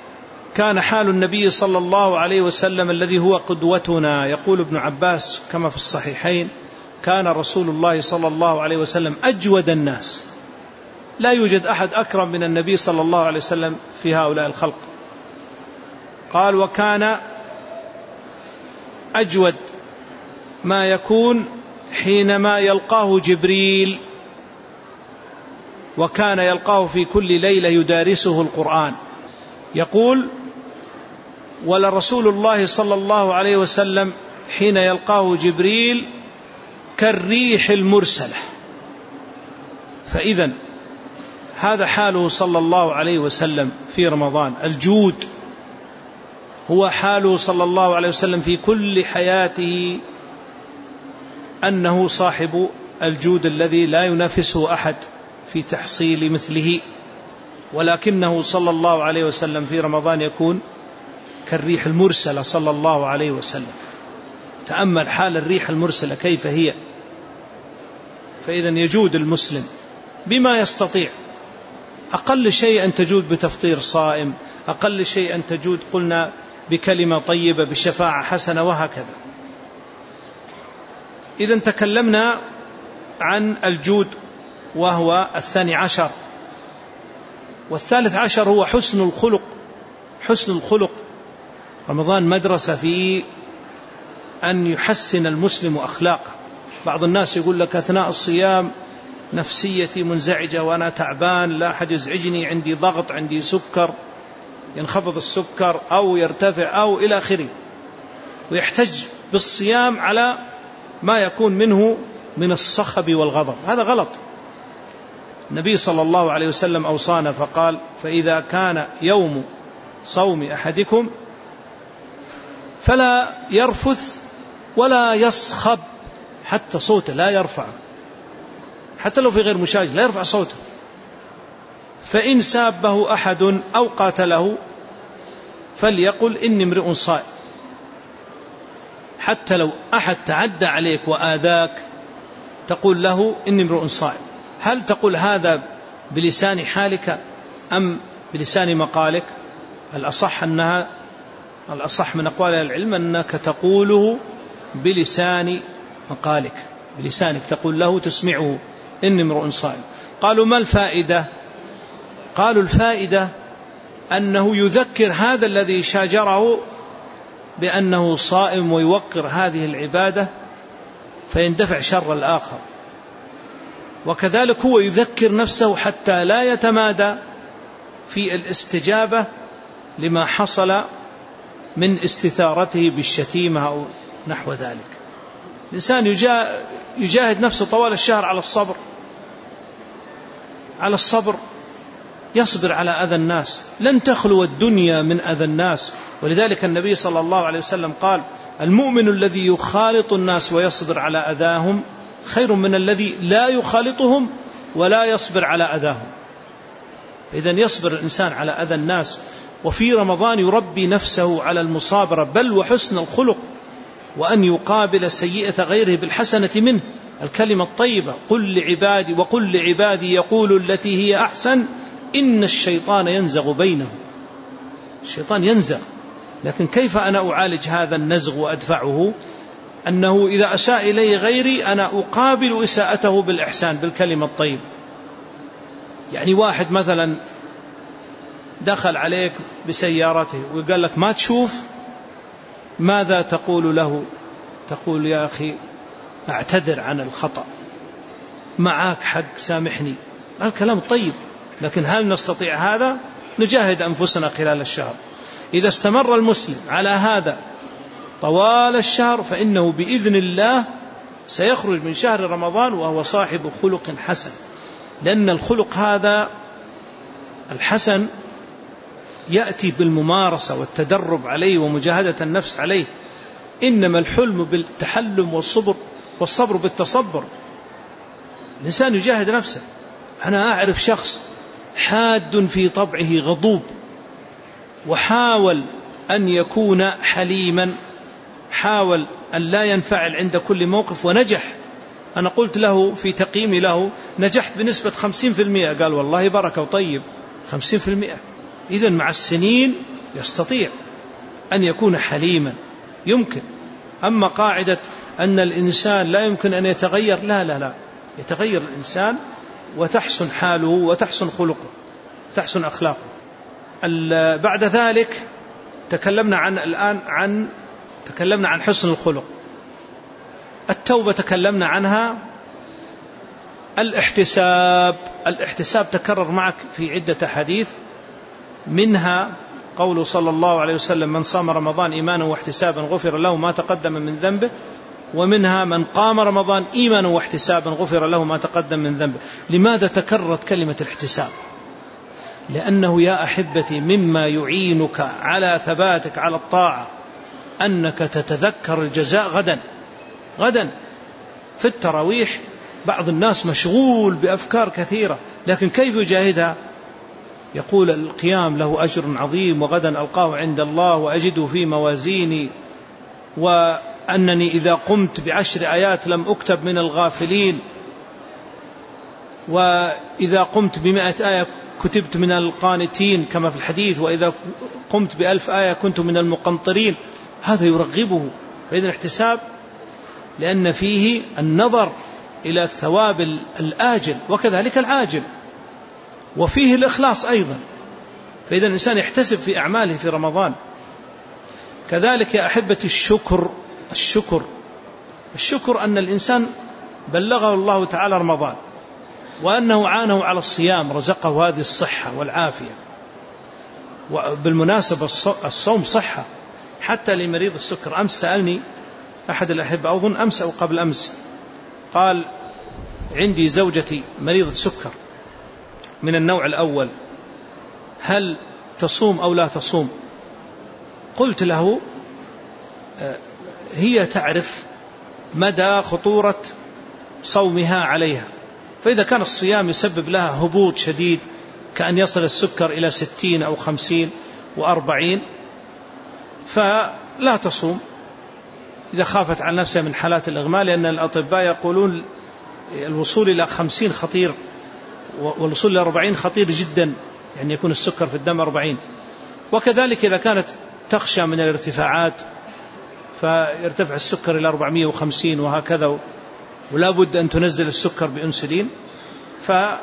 وكان حال النبي صلى الله عليه وسلم الذي هو قدوتنا. يقول ابن عباس كما في الصحيحين: كان رسول الله صلى الله عليه وسلم أجود الناس، لا يوجد أحد أكرم من النبي صلى الله عليه وسلم في هؤلاء الخلق. قال: وكان أجود ما يكون حينما يلقاه جبريل، وكان يلقاه في كل ليلة يدارسه القرآن. يقول: ولرسول الله صلى الله عليه وسلم حين يلقاه جبريل كالريح المرسلة. فإذا هذا حاله صلى الله عليه وسلم في رمضان، الجود هو حاله صلى الله عليه وسلم في كل حياته، أنه صاحب الجود الذي لا ينافسه أحد في تحصيل مثله، ولكنه صلى الله عليه وسلم في رمضان يكون كالريح المرسلة صلى الله عليه وسلم. تأمل حال الريح المرسلة كيف هي. فإذا يجود المسلم بما يستطيع، أقل شيء أن تجود بتفطير صائم، أقل شيء أن تجود قلنا بكلمة طيبة، بشفاعة حسنة، وهكذا. إذا تكلمنا عن الجود وهو الثاني عشر. والثالث عشر هو حسن الخلق. حسن الخلق، رمضان مدرسة في أن يحسن المسلم أخلاقه. بعض الناس يقول لك أثناء الصيام نفسيتي منزعجة وأنا تعبان، لا أحد يزعجني، عندي ضغط، عندي سكر، ينخفض السكر أو يرتفع أو إلى آخره، ويحتج بالصيام على ما يكون منه من الصخب والغضب. هذا غلط. النبي صلى الله عليه وسلم أوصانا فقال: فإذا كان يوم صوم أحدكم فلا يرفث ولا يصخب، حتى صوته لا يرفع، حتى لو في غير مشاجر لا يرفع صوته. فإن سابه أحد أو قاتله فليقل إني امرئ صائم. حتى لو أحد تعدى عليك وآذاك تقول له إني امرئ صائم. هل تقول هذا بلسان حالك أم بلسان مقالك؟ الأصح أنها الأصح من أقوال العلم أنك تقوله بلسان مقالك، بلسانك تقول له، تسمعه إني امرؤ صائم. قالوا: ما الفائدة؟ قالوا: الفائدة أنه يذكر هذا الذي شاجره بأنه صائم، ويوقر هذه العبادة فيندفع شر الآخر. وكذلك هو يذكر نفسه حتى لا يتمادى في الاستجابة لما حصل من استثارته بالشتيمة أو نحو ذلك. الإنسان يجاهد نفسه طوال الشهر على الصبر على الصبر يصبر على أذى الناس. لن تخلو الدنيا من أذى الناس، ولذلك النبي صلى الله عليه وسلم قال: المؤمن الذي يخالط الناس ويصبر على أذاهم خير من الذي لا يخالطهم ولا يصبر على أذاهم. إذن يصبر الإنسان على أذى الناس، وفي رمضان يربي نفسه على المصابرة بل وحسن الخلق، وأن يقابل سيئة غيره بالحسنة منه. الكلمة الطيبة: قل لعبادي وقل لعبادي يقول التي هي أحسن إن الشيطان ينزغ بينهم. الشيطان ينزغ، لكن كيف أنا أعالج هذا النزغ وأدفعه؟ أنه إذا أساء إلي غيري أنا أقابل إساءته بالإحسان، بالكلمة الطيبة. يعني واحد مثلا دخل عليك بسيارته وقال لك: ما تشوف؟ ماذا تقول له؟ تقول: يا أخي أعتذر عن الخطأ، معاك حق، سامحني. الكلام الطيب. لكن هل نستطيع هذا؟ نجاهد أنفسنا خلال الشهر. إذا استمر المسلم على هذا طوال الشهر فإنه بإذن الله سيخرج من شهر رمضان وهو صاحب خلق حسن. لأن الخلق هذا الحسن يأتي بالممارسة والتدرب عليه ومجاهدة النفس عليه. إنما الحلم بالتحلم والصبر والصبر بالتصبر. الإنسان يجاهد نفسه. أنا أعرف شخص حاد في طبعه غضوب، وحاول أن يكون حليما، حاول أن لا ينفعل عند كل موقف ونجح. أنا قلت له في تقييمي له: نجحت بنسبة خمسين في المئة. قال: والله بركة وطيب. خمسين في المئة إذن مع السنين يستطيع أن يكون حليما، يمكن. أما قاعدة أن الإنسان لا يمكن أن يتغير، لا لا لا، يتغير الإنسان وتحسن حاله وتحسن خلقه وتحسن أخلاقه. بعد ذلك تكلمنا عن الآن عن تكلمنا عن حسن الخلق. التوبة تكلمنا عنها. الاحتساب الاحتساب تكرر معك في عدة حديث، منها قول صلى الله عليه وسلم: من صام رمضان إيمانا واحتسابا غفر له ما تقدم من ذنبه، ومنها من قام رمضان إيمانا واحتسابا غفر له ما تقدم من ذنبه. لماذا تكررت كلمة الاحتساب؟ لأنه يا أحبتي مما يعينك على ثباتك على الطاعة أنك تتذكر الجزاء غدا. غدا في التراويح بعض الناس مشغول بأفكار كثيرة، لكن كيف يجاهدها؟ يقول: القيام له أجر عظيم، وغدا ألقاه عند الله وأجده في موازيني، وأنني إذا قمت بعشر آيات لم أكتب من الغافلين، وإذا قمت بمئة آية كتبت من القانتين كما في الحديث، وإذا قمت بألف آية كنت من المقنطرين. هذا يرغبه. فإذا الاحتساب لأن فيه النظر إلى الثواب الآجل وكذلك العاجل، وفيه الإخلاص أيضا. فإذا الإنسان يحتسب في أعماله في رمضان. كذلك يا أحبتي الشكر الشكر الشكر أن الإنسان بلغه الله تعالى رمضان، وأنه عانه على الصيام، رزقه هذه الصحة والعافية. وبالمناسبة الصوم صحة حتى لمريض السكر. أمس سألني أحد الأحبة، أظن أمس أو قبل أمس، قال: عندي زوجتي مريضة سكر من النوع الأول، هل تصوم أو لا تصوم؟ قلت له: هي تعرف مدى خطورة صومها عليها، فإذا كان الصيام يسبب لها هبوط شديد كأن يصل السكر إلى ستين أو خمسين وأربعين فلا تصوم إذا خافت على نفسها من حالات الإغماء، لأن الأطباء يقولون الوصول إلى خمسين خطير، والوصول إلى أربعين خطير جدا، يعني يكون السكر في الدم أربعين. وكذلك إذا كانت تخشى من الارتفاعات فيرتفع السكر إلى أربعمائة وخمسين وهكذا، ولا بد أن تنزل السكر بأنسولين، فهي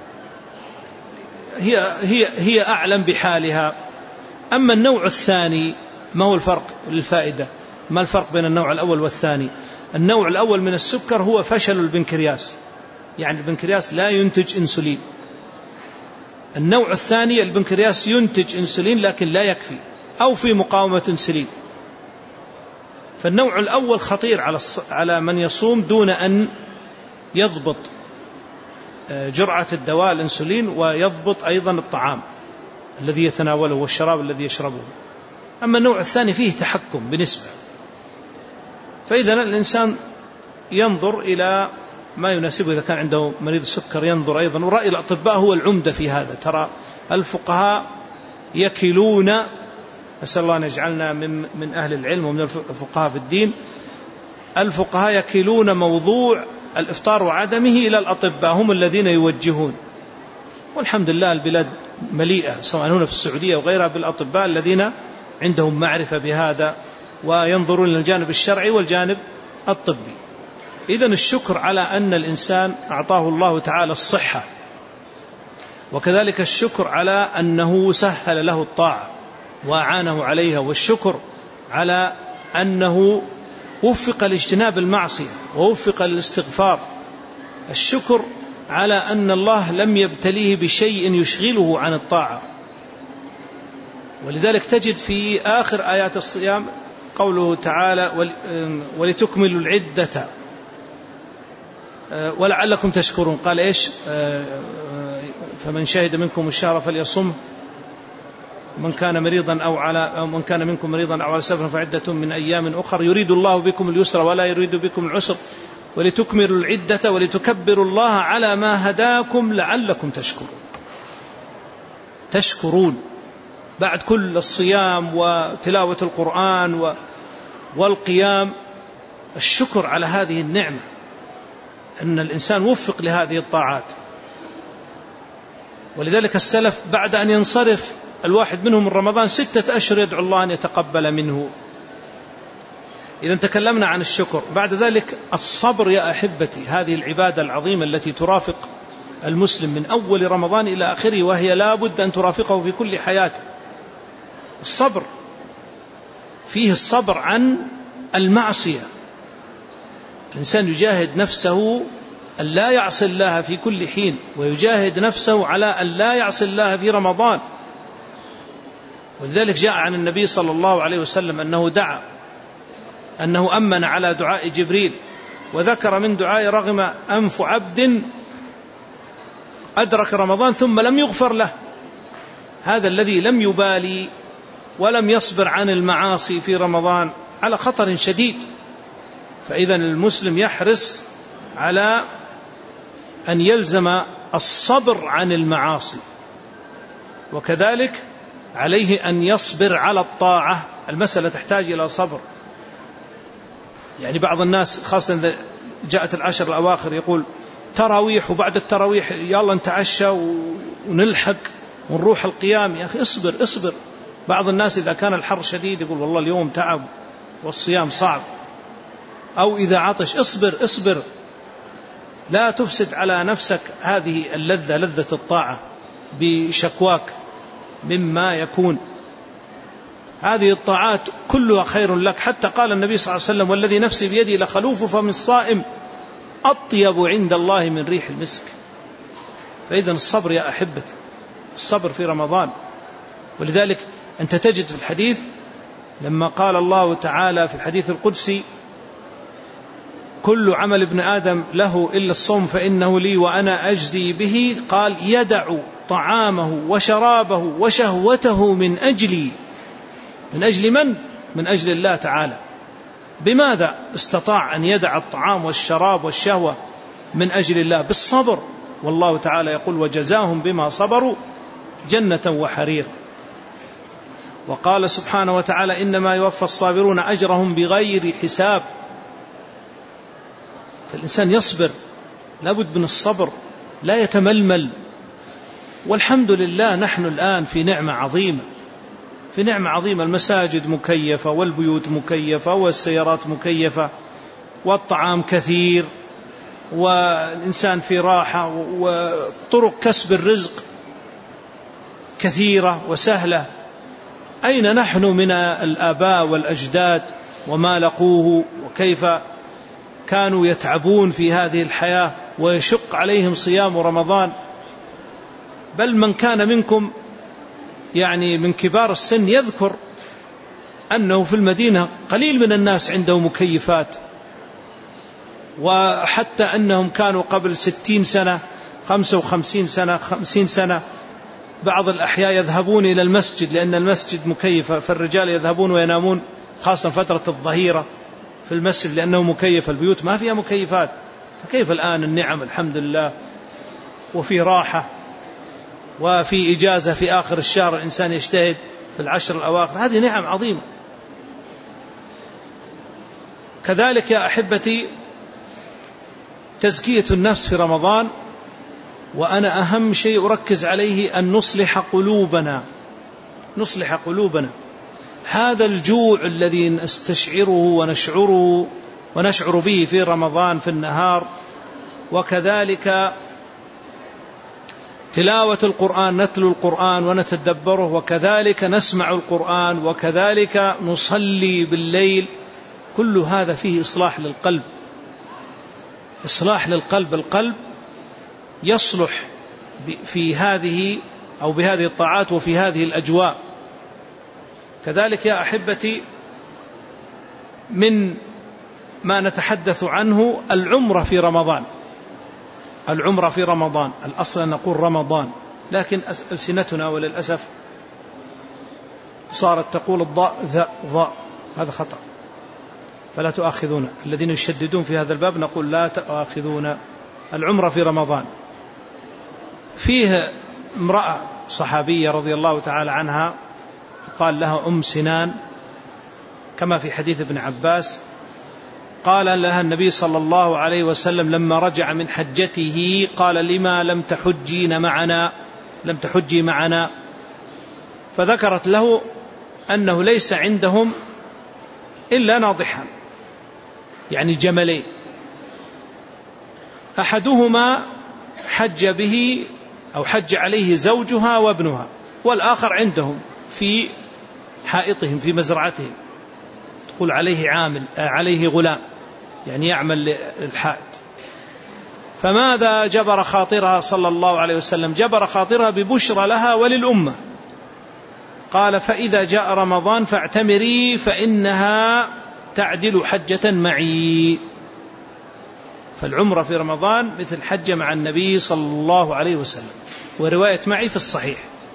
هي هي أعلم بحالها. أما النوع الثاني، ما هو الفرق للفائدة؟ ما الفرق بين النوع الأول والثاني؟ النوع الأول من السكر هو فشل البنكرياس، يعني البنكرياس لا ينتج أنسولين. النوع الثاني البنكرياس ينتج أنسولين لكن لا يكفي، أو في مقاومة أنسولين. فالنوع الأول خطير على على من يصوم دون أن يضبط جرعة الدواء الأنسولين، ويضبط أيضا الطعام الذي يتناوله والشراب الذي يشربه. أما النوع الثاني فيه تحكم بنسبة. فإذا الإنسان ينظر إلى ما يناسبه، إذا كان عنده مريض السكر ينظر أيضا، ورأي الأطباء هو العمدة في هذا. ترى الفقهاء يكلون، أسأل الله أن يجعلنا من, من أهل العلم ومن الفقهاء في الدين، الفقهاء يكلون موضوع الإفطار وعدمه إلى الأطباء، هم الذين يوجهون. والحمد لله البلاد مليئة سواء هنا في السعودية وغيرها بالأطباء الذين عندهم معرفة بهذا وينظرون للجانب الشرعي والجانب الطبي. إذن الشكر على أن الإنسان أعطاه الله تعالى الصحة، وكذلك الشكر على أنه سهل له الطاعة وأعانه عليها، والشكر على أنه وفق لاجتناب المعصية ووفق للاستغفار، الشكر على أن الله لم يبتليه بشيء يشغله عن الطاعة. ولذلك تجد في آخر آيات الصيام قوله تعالى: ولتكملوا العدة ولعلكم تشكرون. قال إيش؟ فمن شهد منكم الشهر فليصمه، من كان مريضا أو على أو من كان منكم مريضا أو على سفر فعدة من أيام أخر يريد الله بكم اليسر ولا يريد بكم العسر ولتكملوا العدة ولتكبروا الله على ما هداكم لعلكم تشكرون. تشكرون بعد كل الصيام وتلاوة القرآن والقيام، الشكر على هذه النعمة أن الإنسان وفق لهذه الطاعات. ولذلك السلف بعد أن ينصرف الواحد منهم من رمضان ستة أشهر يدعو الله أن يتقبل منه. إذا تكلمنا عن الشكر. بعد ذلك الصبر يا أحبتي، هذه العبادة العظيمة التي ترافق المسلم من أول رمضان إلى آخره، وهي لا بد أن ترافقه في كل حياته. الصبر فيه الصبر عن المعصية، الإنسان يجاهد نفسه أن لا يعصي الله في كل حين، ويجاهد نفسه على أن لا يعصي الله في رمضان. ولذلك جاء عن النبي صلى الله عليه وسلم أنه دعا أنه أمن على دعاء جبريل، وذكر من دعاء رغم أنف عبد أدرك رمضان ثم لم يغفر له، هذا الذي لم يبالي ولم يصبر عن المعاصي في رمضان على خطر شديد. فإذا المسلم يحرص على أن يلزم الصبر عن المعاصي، وكذلك عليه أن يصبر على الطاعة. المسألة تحتاج إلى صبر. يعني بعض الناس خاصة إذا جاءت العشر الأواخر يقول تراويح، وبعد التراويح يلا نتعشى ونلحق ونروح القيام. يا أخي اصبر اصبر. بعض الناس إذا كان الحر شديد يقول والله اليوم تعب والصيام صعب، أو إذا عطش اصبر اصبر. لا تفسد على نفسك هذه اللذة، لذة الطاعة، بشكواك مما يكون. هذه الطاعات كلها خير لك. حتى قال النبي صلى الله عليه وسلم والذي نفسي بيدي لخلوف فم الصائم أطيب عند الله من ريح المسك. فإذا الصبر يا أحبتي، الصبر في رمضان. ولذلك أنت تجد في الحديث لما قال الله تعالى في الحديث القدسي كل عمل ابن آدم له إلا الصوم فإنه لي وأنا أجزي به، قال يدع طعامه وشرابه وشهوته من أجلي. من أجل من؟ من أجل الله تعالى. بماذا استطاع أن يدع الطعام والشراب والشهوة من أجل الله؟ بالصبر. والله تعالى يقول وجزاهم بما صبروا جنة وحرير. وقال سبحانه وتعالى إنما يوفى الصابرون أجرهم بغير حساب. فالإنسان يصبر، لابد من الصبر، لا يتململ. والحمد لله نحن الآن في نعمة عظيمة، في نعمة عظيمة. المساجد مكيفة والبيوت مكيفة والسيارات مكيفة والطعام كثير والإنسان في راحة، وطرق كسب الرزق كثيرة وسهلة. أين نحن من الآباء والأجداد وما لقوه، وكيف كانوا يتعبون في هذه الحياة ويشق عليهم صيام رمضان؟ بل من كان منكم يعني من كبار السن يذكر أنه في المدينة قليل من الناس عنده مكيفات، وحتى أنهم كانوا قبل ستين سنة خمسة وخمسين سنة خمسين سنة بعض الأحياء يذهبون إلى المسجد لأن المسجد مكيفة، فالرجال يذهبون وينامون خاصة فترة الظهيرة في المسجد لأنه مكيف. البيوت ما فيها مكيفات. فكيف الآن النعم الحمد لله، وفي راحة وفي إجازة في آخر الشهر، الإنسان يجتهد في العشر الأواخر. هذه نعم عظيمة. كذلك يا أحبتي تزكية النفس في رمضان، وأنا أهم شيء أركز عليه أن نصلح قلوبنا، نصلح قلوبنا. هذا الجوع الذي نستشعره ونشعره ونشعر به في رمضان في النهار، وكذلك تلاوة القرآن، نتلو القرآن ونتدبره، وكذلك نسمع القرآن، وكذلك نصلي بالليل. كل هذا فيه إصلاح للقلب، إصلاح للقلب. القلب يصلح في هذه أو بهذه الطاعات وفي هذه الأجواء. كذلك يا أحبتي من ما نتحدث عنه العمرة في رمضان. العمرة في رمضان، الأصل أن نقول رمضان، لكن ألسنتنا وللأسف صارت تقول الضاء ذا ضاء، هذا خطأ، فلا تؤاخذونا. الذين يشددون في هذا الباب نقول لا تؤاخذونا. العمرة في رمضان فيه امرأة صحابية رضي الله تعالى عنها قال لها أم سنان كما في حديث ابن عباس، قال لها النبي صلى الله عليه وسلم لما رجع من حجته قال لما لم تحجين معنا، لم تحجي معنا. فذكرت له أنه ليس عندهم إلا ناضحان، يعني جملين، أحدهما حج به أو حج عليه زوجها وابنها، والآخر عندهم في حائطهم في مزرعتهم، تقول عليه عامل عليه غلام، يعني يعمل للحائط. فماذا جبر خاطرها صلى الله عليه وسلم؟ جبر خاطرها ببشرى لها وللأمة، قال: فإذا جاء رمضان فاعتمري فإنها تعدل حجة معي. فالعمرة في رمضان مثل حجة مع النبي صلى الله عليه وسلم، ورواية معي في الصحيح.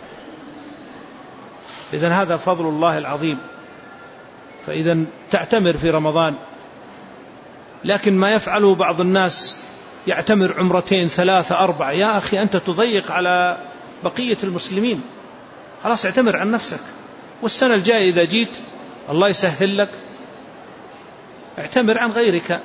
إذن هذا فضل الله العظيم. فإذا تعتمر في رمضان، لكن ما يفعله بعض الناس يعتمر عمرتين ثلاثة أربعة، يا أخي أنت تضيق على بقية المسلمين، خلاص اعتمر عن نفسك، والسنة الجاية إذا جيت الله يسهل لك اعتمر عن غيرك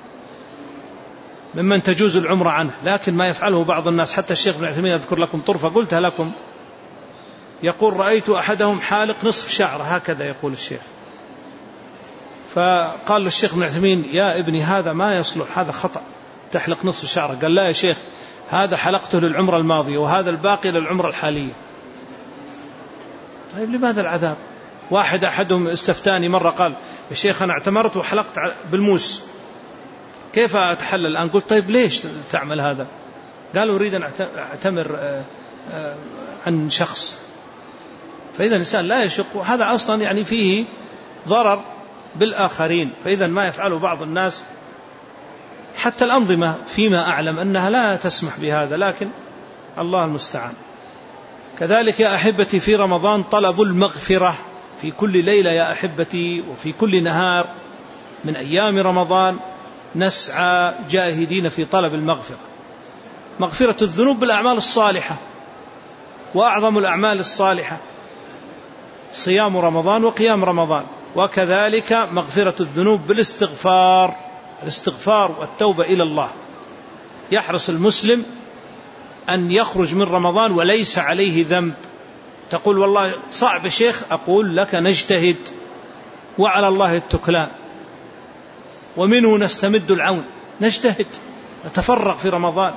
ممن تجوز العمرة عنه. لكن ما يفعله بعض الناس، حتى الشيخ ابن عثيمين أذكر لكم طرفة قلتها لكم، يقول: رأيت أحدهم حالق نصف شعر، هكذا يقول الشيخ. فقال الشيخ ابن عثيمين: يا ابني هذا ما يصلح، هذا خطأ، تحلق نصف شعره. قال: لا يا شيخ، هذا حلقته للعمرة الماضية وهذا الباقي للعمرة الحالية. طيب لماذا العذاب؟ واحد أحدهم استفتاني مرة قال: يا شيخ أنا اعتمرت وحلقت بالموس، كيف أتحلل الآن؟ قلت: طيب ليش تعمل هذا؟ قال: أريد أن أعتمر عن شخص. فإذا الإنسان لا يشق، هذا أصلا يعني فيه ضرر بالآخرين. فإذا ما يفعله بعض الناس، حتى الأنظمة فيما أعلم أنها لا تسمح بهذا، لكن الله المستعان. كذلك يا أحبتي في رمضان طلب المغفرة في كل ليلة يا أحبتي، وفي كل نهار من أيام رمضان نسعى جاهدين في طلب المغفرة، مغفرة الذنوب بالأعمال الصالحة، وأعظم الأعمال الصالحة صيام رمضان وقيام رمضان، وكذلك مغفرة الذنوب بالاستغفار، الاستغفار والتوبة إلى الله. يحرص المسلم أن يخرج من رمضان وليس عليه ذنب. تقول: والله صعب شيخ، أقول لك: نجتهد وعلى الله التكلان، ومنه نستمد العون. نجتهد، نتفرغ في رمضان.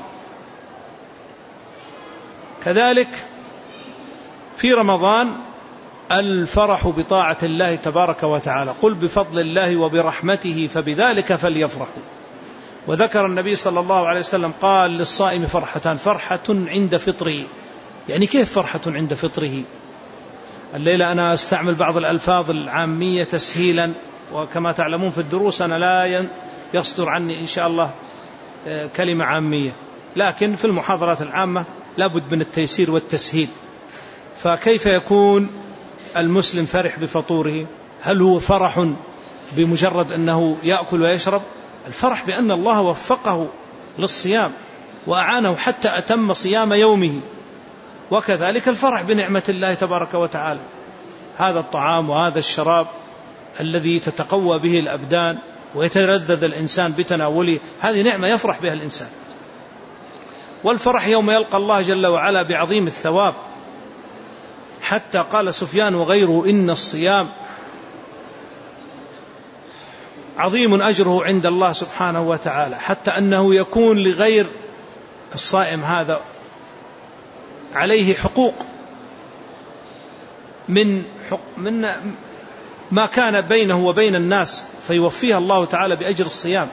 كذلك في رمضان الفرح بطاعة الله تبارك وتعالى، قل بفضل الله وبرحمته فبذلك فليفرحوا. وذكر النبي صلى الله عليه وسلم قال: للصائم فرحتان، فرحة عند فطره. يعني كيف فرحة عند فطره؟ الليلة أنا أستعمل بعض الألفاظ العامية تسهيلا، وكما تعلمون في الدروس أنا لا يصدر عني إن شاء الله كلمة عامية، لكن في المحاضرات العامة لابد من التيسير والتسهيل. فكيف يكون المسلم فرح بفطوره؟ هل هو فرح بمجرد أنه يأكل ويشرب؟ الفرح بأن الله وفقه للصيام وأعانه حتى أتم صيام يومه. وكذلك الفرح بنعمة الله تبارك وتعالى، هذا الطعام وهذا الشراب الذي تتقوى به الأبدان ويتلذذ الإنسان بتناوله، هذه نعمة يفرح بها الإنسان. والفرح يوم يلقى الله جل وعلا بعظيم الثواب، حتى قال سفيان وغيره: إن الصيام عظيم أجره عند الله سبحانه وتعالى، حتى أنه يكون لغير الصائم هذا عليه حقوق من من ما كان بينه وبين الناس، فيوفيها الله تعالى بأجر الصيام.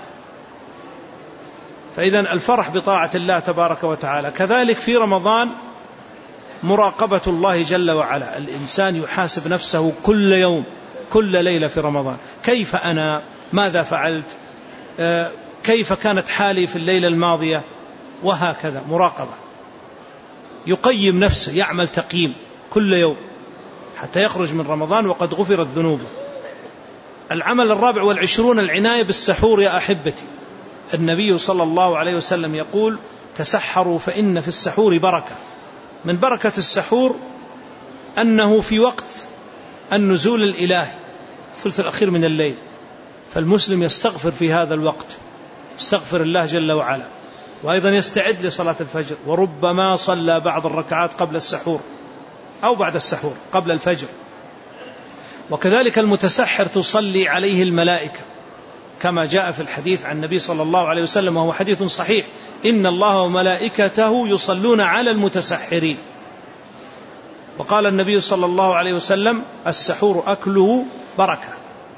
فإذا الفرح بطاعة الله تبارك وتعالى. كذلك في رمضان مراقبة الله جل وعلا، الإنسان يحاسب نفسه كل يوم كل ليلة في رمضان: كيف أنا، ماذا فعلت، كيف كانت حالي في الليلة الماضية، وهكذا مراقبة. يقيم نفسه، يعمل تقييم كل يوم حتى يخرج من رمضان وقد غفرت ذنوبه. العمل الرابع والعشرون العناية بالسحور يا أحبتي. النبي صلى الله عليه وسلم يقول: تسحروا فإن في السحور بركة. من بركة السحور أنه في وقت النزول الإلهي، الثلث الأخير من الليل، فالمسلم يستغفر في هذا الوقت، يستغفر الله جل وعلا، وأيضا يستعد لصلاة الفجر، وربما صلى بعض الركعات قبل السحور. أو بعد السحور قبل الفجر. وكذلك المتسحر تصلي عليه الملائكة كما جاء في الحديث عن النبي صلى الله عليه وسلم وهو حديث صحيح: إن الله وملائكته يصلون على المتسحرين. وقال النبي صلى الله عليه وسلم: السحور أكله بركة.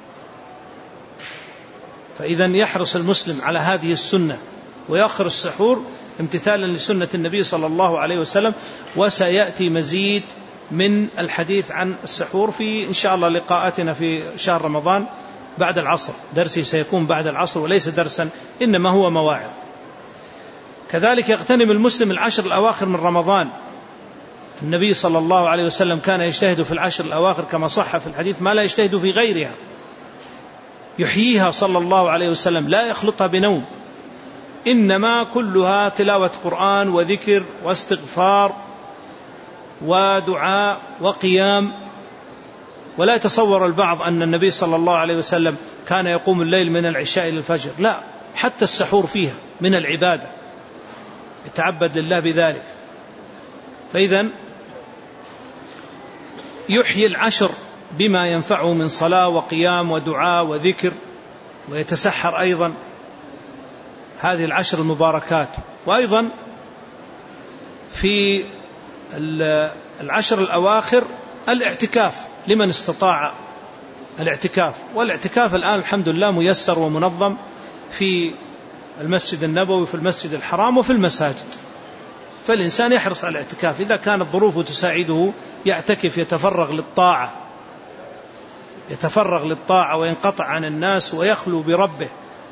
فإذا يحرص المسلم على هذه السنة ويأخر السحور امتثالا لسنة النبي صلى الله عليه وسلم. وسيأتي مزيد من الحديث عن السحور في إن شاء الله لقاءاتنا في شهر رمضان بعد العصر. درسي سيكون بعد العصر وليس درسا، إنما هو مواعظ. كذلك يغتنم المسلم العشر الأواخر من رمضان. النبي صلى الله عليه وسلم كان يجتهد في العشر الأواخر كما صح في الحديث ما لا يجتهد في غيرها، يحييها صلى الله عليه وسلم، لا يخلطها بنوم، إنما كلها تلاوة قرآن وذكر واستغفار ودعاء وقيام. ولا يتصور البعض أن النبي صلى الله عليه وسلم كان يقوم الليل من العشاء إلى الفجر، لا، حتى السحور فيها من العبادة، يتعبد لله بذلك. فإذا يحيي العشر بما ينفعه من صلاة وقيام ودعاء وذكر، ويتسحر أيضا هذه العشر المباركات. وأيضا في العشر الأواخر الاعتكاف لمن استطاع الاعتكاف. والاعتكاف الآن الحمد لله ميسر ومنظم في المسجد النبوي وفي المسجد الحرام وفي المساجد، فالإنسان يحرص على الاعتكاف. إذا كانت ظروفه تساعده يعتكف، يتفرغ للطاعة يتفرغ للطاعة وينقطع عن الناس ويخلو بربه.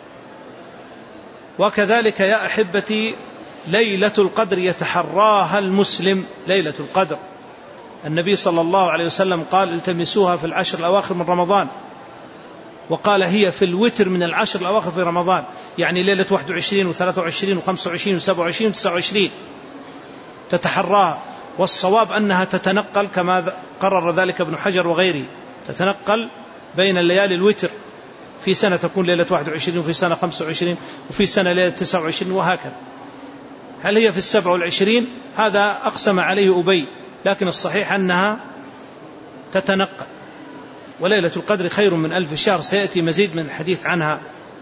وكذلك يا أحبتي ليلة القدر يتحراها المسلم. ليلة القدر النبي صلى الله عليه وسلم قال: التمسوها في العشر الأواخر من رمضان، وقال: هي في الوتر من العشر الأواخر في رمضان، يعني ليلة واحد وعشرين وثلاثة وعشرين وخمسة وعشرين وسبعة وعشرين وتسعة وعشرين تتحراها. والصواب أنها تتنقل كما قرر ذلك ابن حجر وغيره، تتنقل بين الليالي الوتر، في سنة تكون ليلة واحد وعشرين وفي سنة خمسة وعشرين وفي سنة ليلة تسعة وعشرين وهكذا. هل هي في السبع والعشرين؟ هذا أقسم عليه أبي، لكن الصحيح أنها تتنقل. وليلة القدر خير من ألف شهر، سيأتي مزيد من الحديث عنها.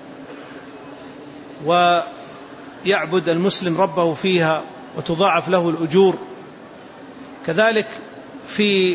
ويعبد المسلم ربه فيها وتضاعف له الأجور. كذلك في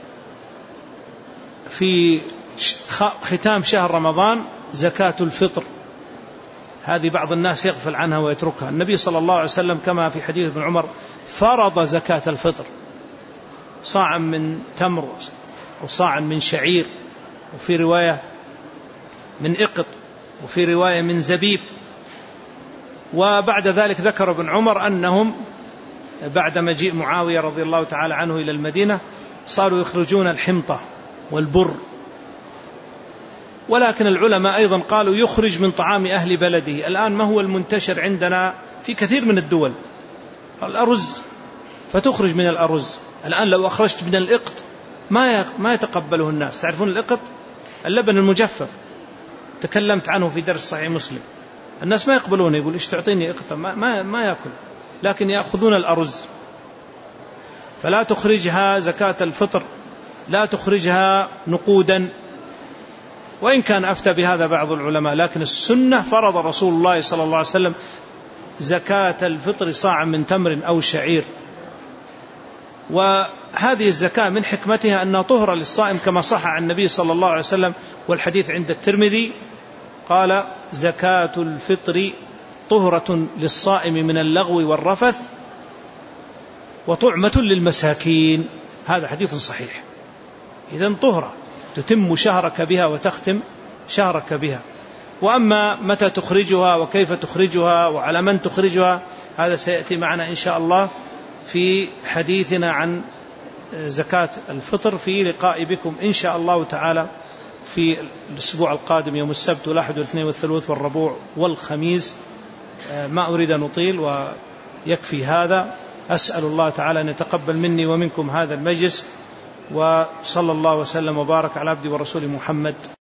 في ختام شهر رمضان زكاة الفطر، هذه بعض الناس يغفل عنها ويتركها. النبي صلى الله عليه وسلم كما في حديث ابن عمر فرض زكاة الفطر، صاعا من تمر وصاعا من شعير، وفي رواية من إقط، وفي رواية من زبيب. وبعد ذلك ذكر ابن عمر أنهم بعد مجيء معاوية رضي الله تعالى عنه إلى المدينة صاروا يخرجون الحمطة والبر. ولكن العلماء أيضا قالوا يخرج من طعام أهل بلده. الآن ما هو المنتشر عندنا في كثير من الدول؟ الأرز، فتخرج من الأرز. الآن لو أخرجت من الإقط ما ما يتقبله الناس. تعرفون الإقط؟ اللبن المجفف، تكلمت عنه في درس صحيح مسلم. الناس ما يقبلونه، يقول إيش تعطيني إقط؟ ما, ما, ما يأكل، لكن يأخذون الأرز. فلا تخرجها زكاة الفطر، لا تخرجها نقودا، وإن كان أفتى بهذا بعض العلماء، لكن السنة فرض رسول الله صلى الله عليه وسلم زكاة الفطر صاعا من تمر أو شعير. وهذه الزكاة من حكمتها أنها طهرة للصائم كما صح عن النبي صلى الله عليه وسلم، والحديث عند الترمذي قال: زكاة الفطر طهرة للصائم من اللغو والرفث وطعمة للمساكين. هذا حديث صحيح. إذن طهرة تتم شهرك بها وتختم شهرك بها. وأما متى تخرجها وكيف تخرجها وعلى من تخرجها هذا سيأتي معنا إن شاء الله في حديثنا عن زكاة الفطر في لقاء بكم إن شاء الله تعالى في الأسبوع القادم، يوم السبت والأحد والاثنين والثلاث والربوع والخميس. ما أريد أن أطيل ويكفي هذا. أسأل الله تعالى أن يتقبل مني ومنكم هذا المجلس، وصلى الله وسلم وبارك على عبده ورسوله محمد.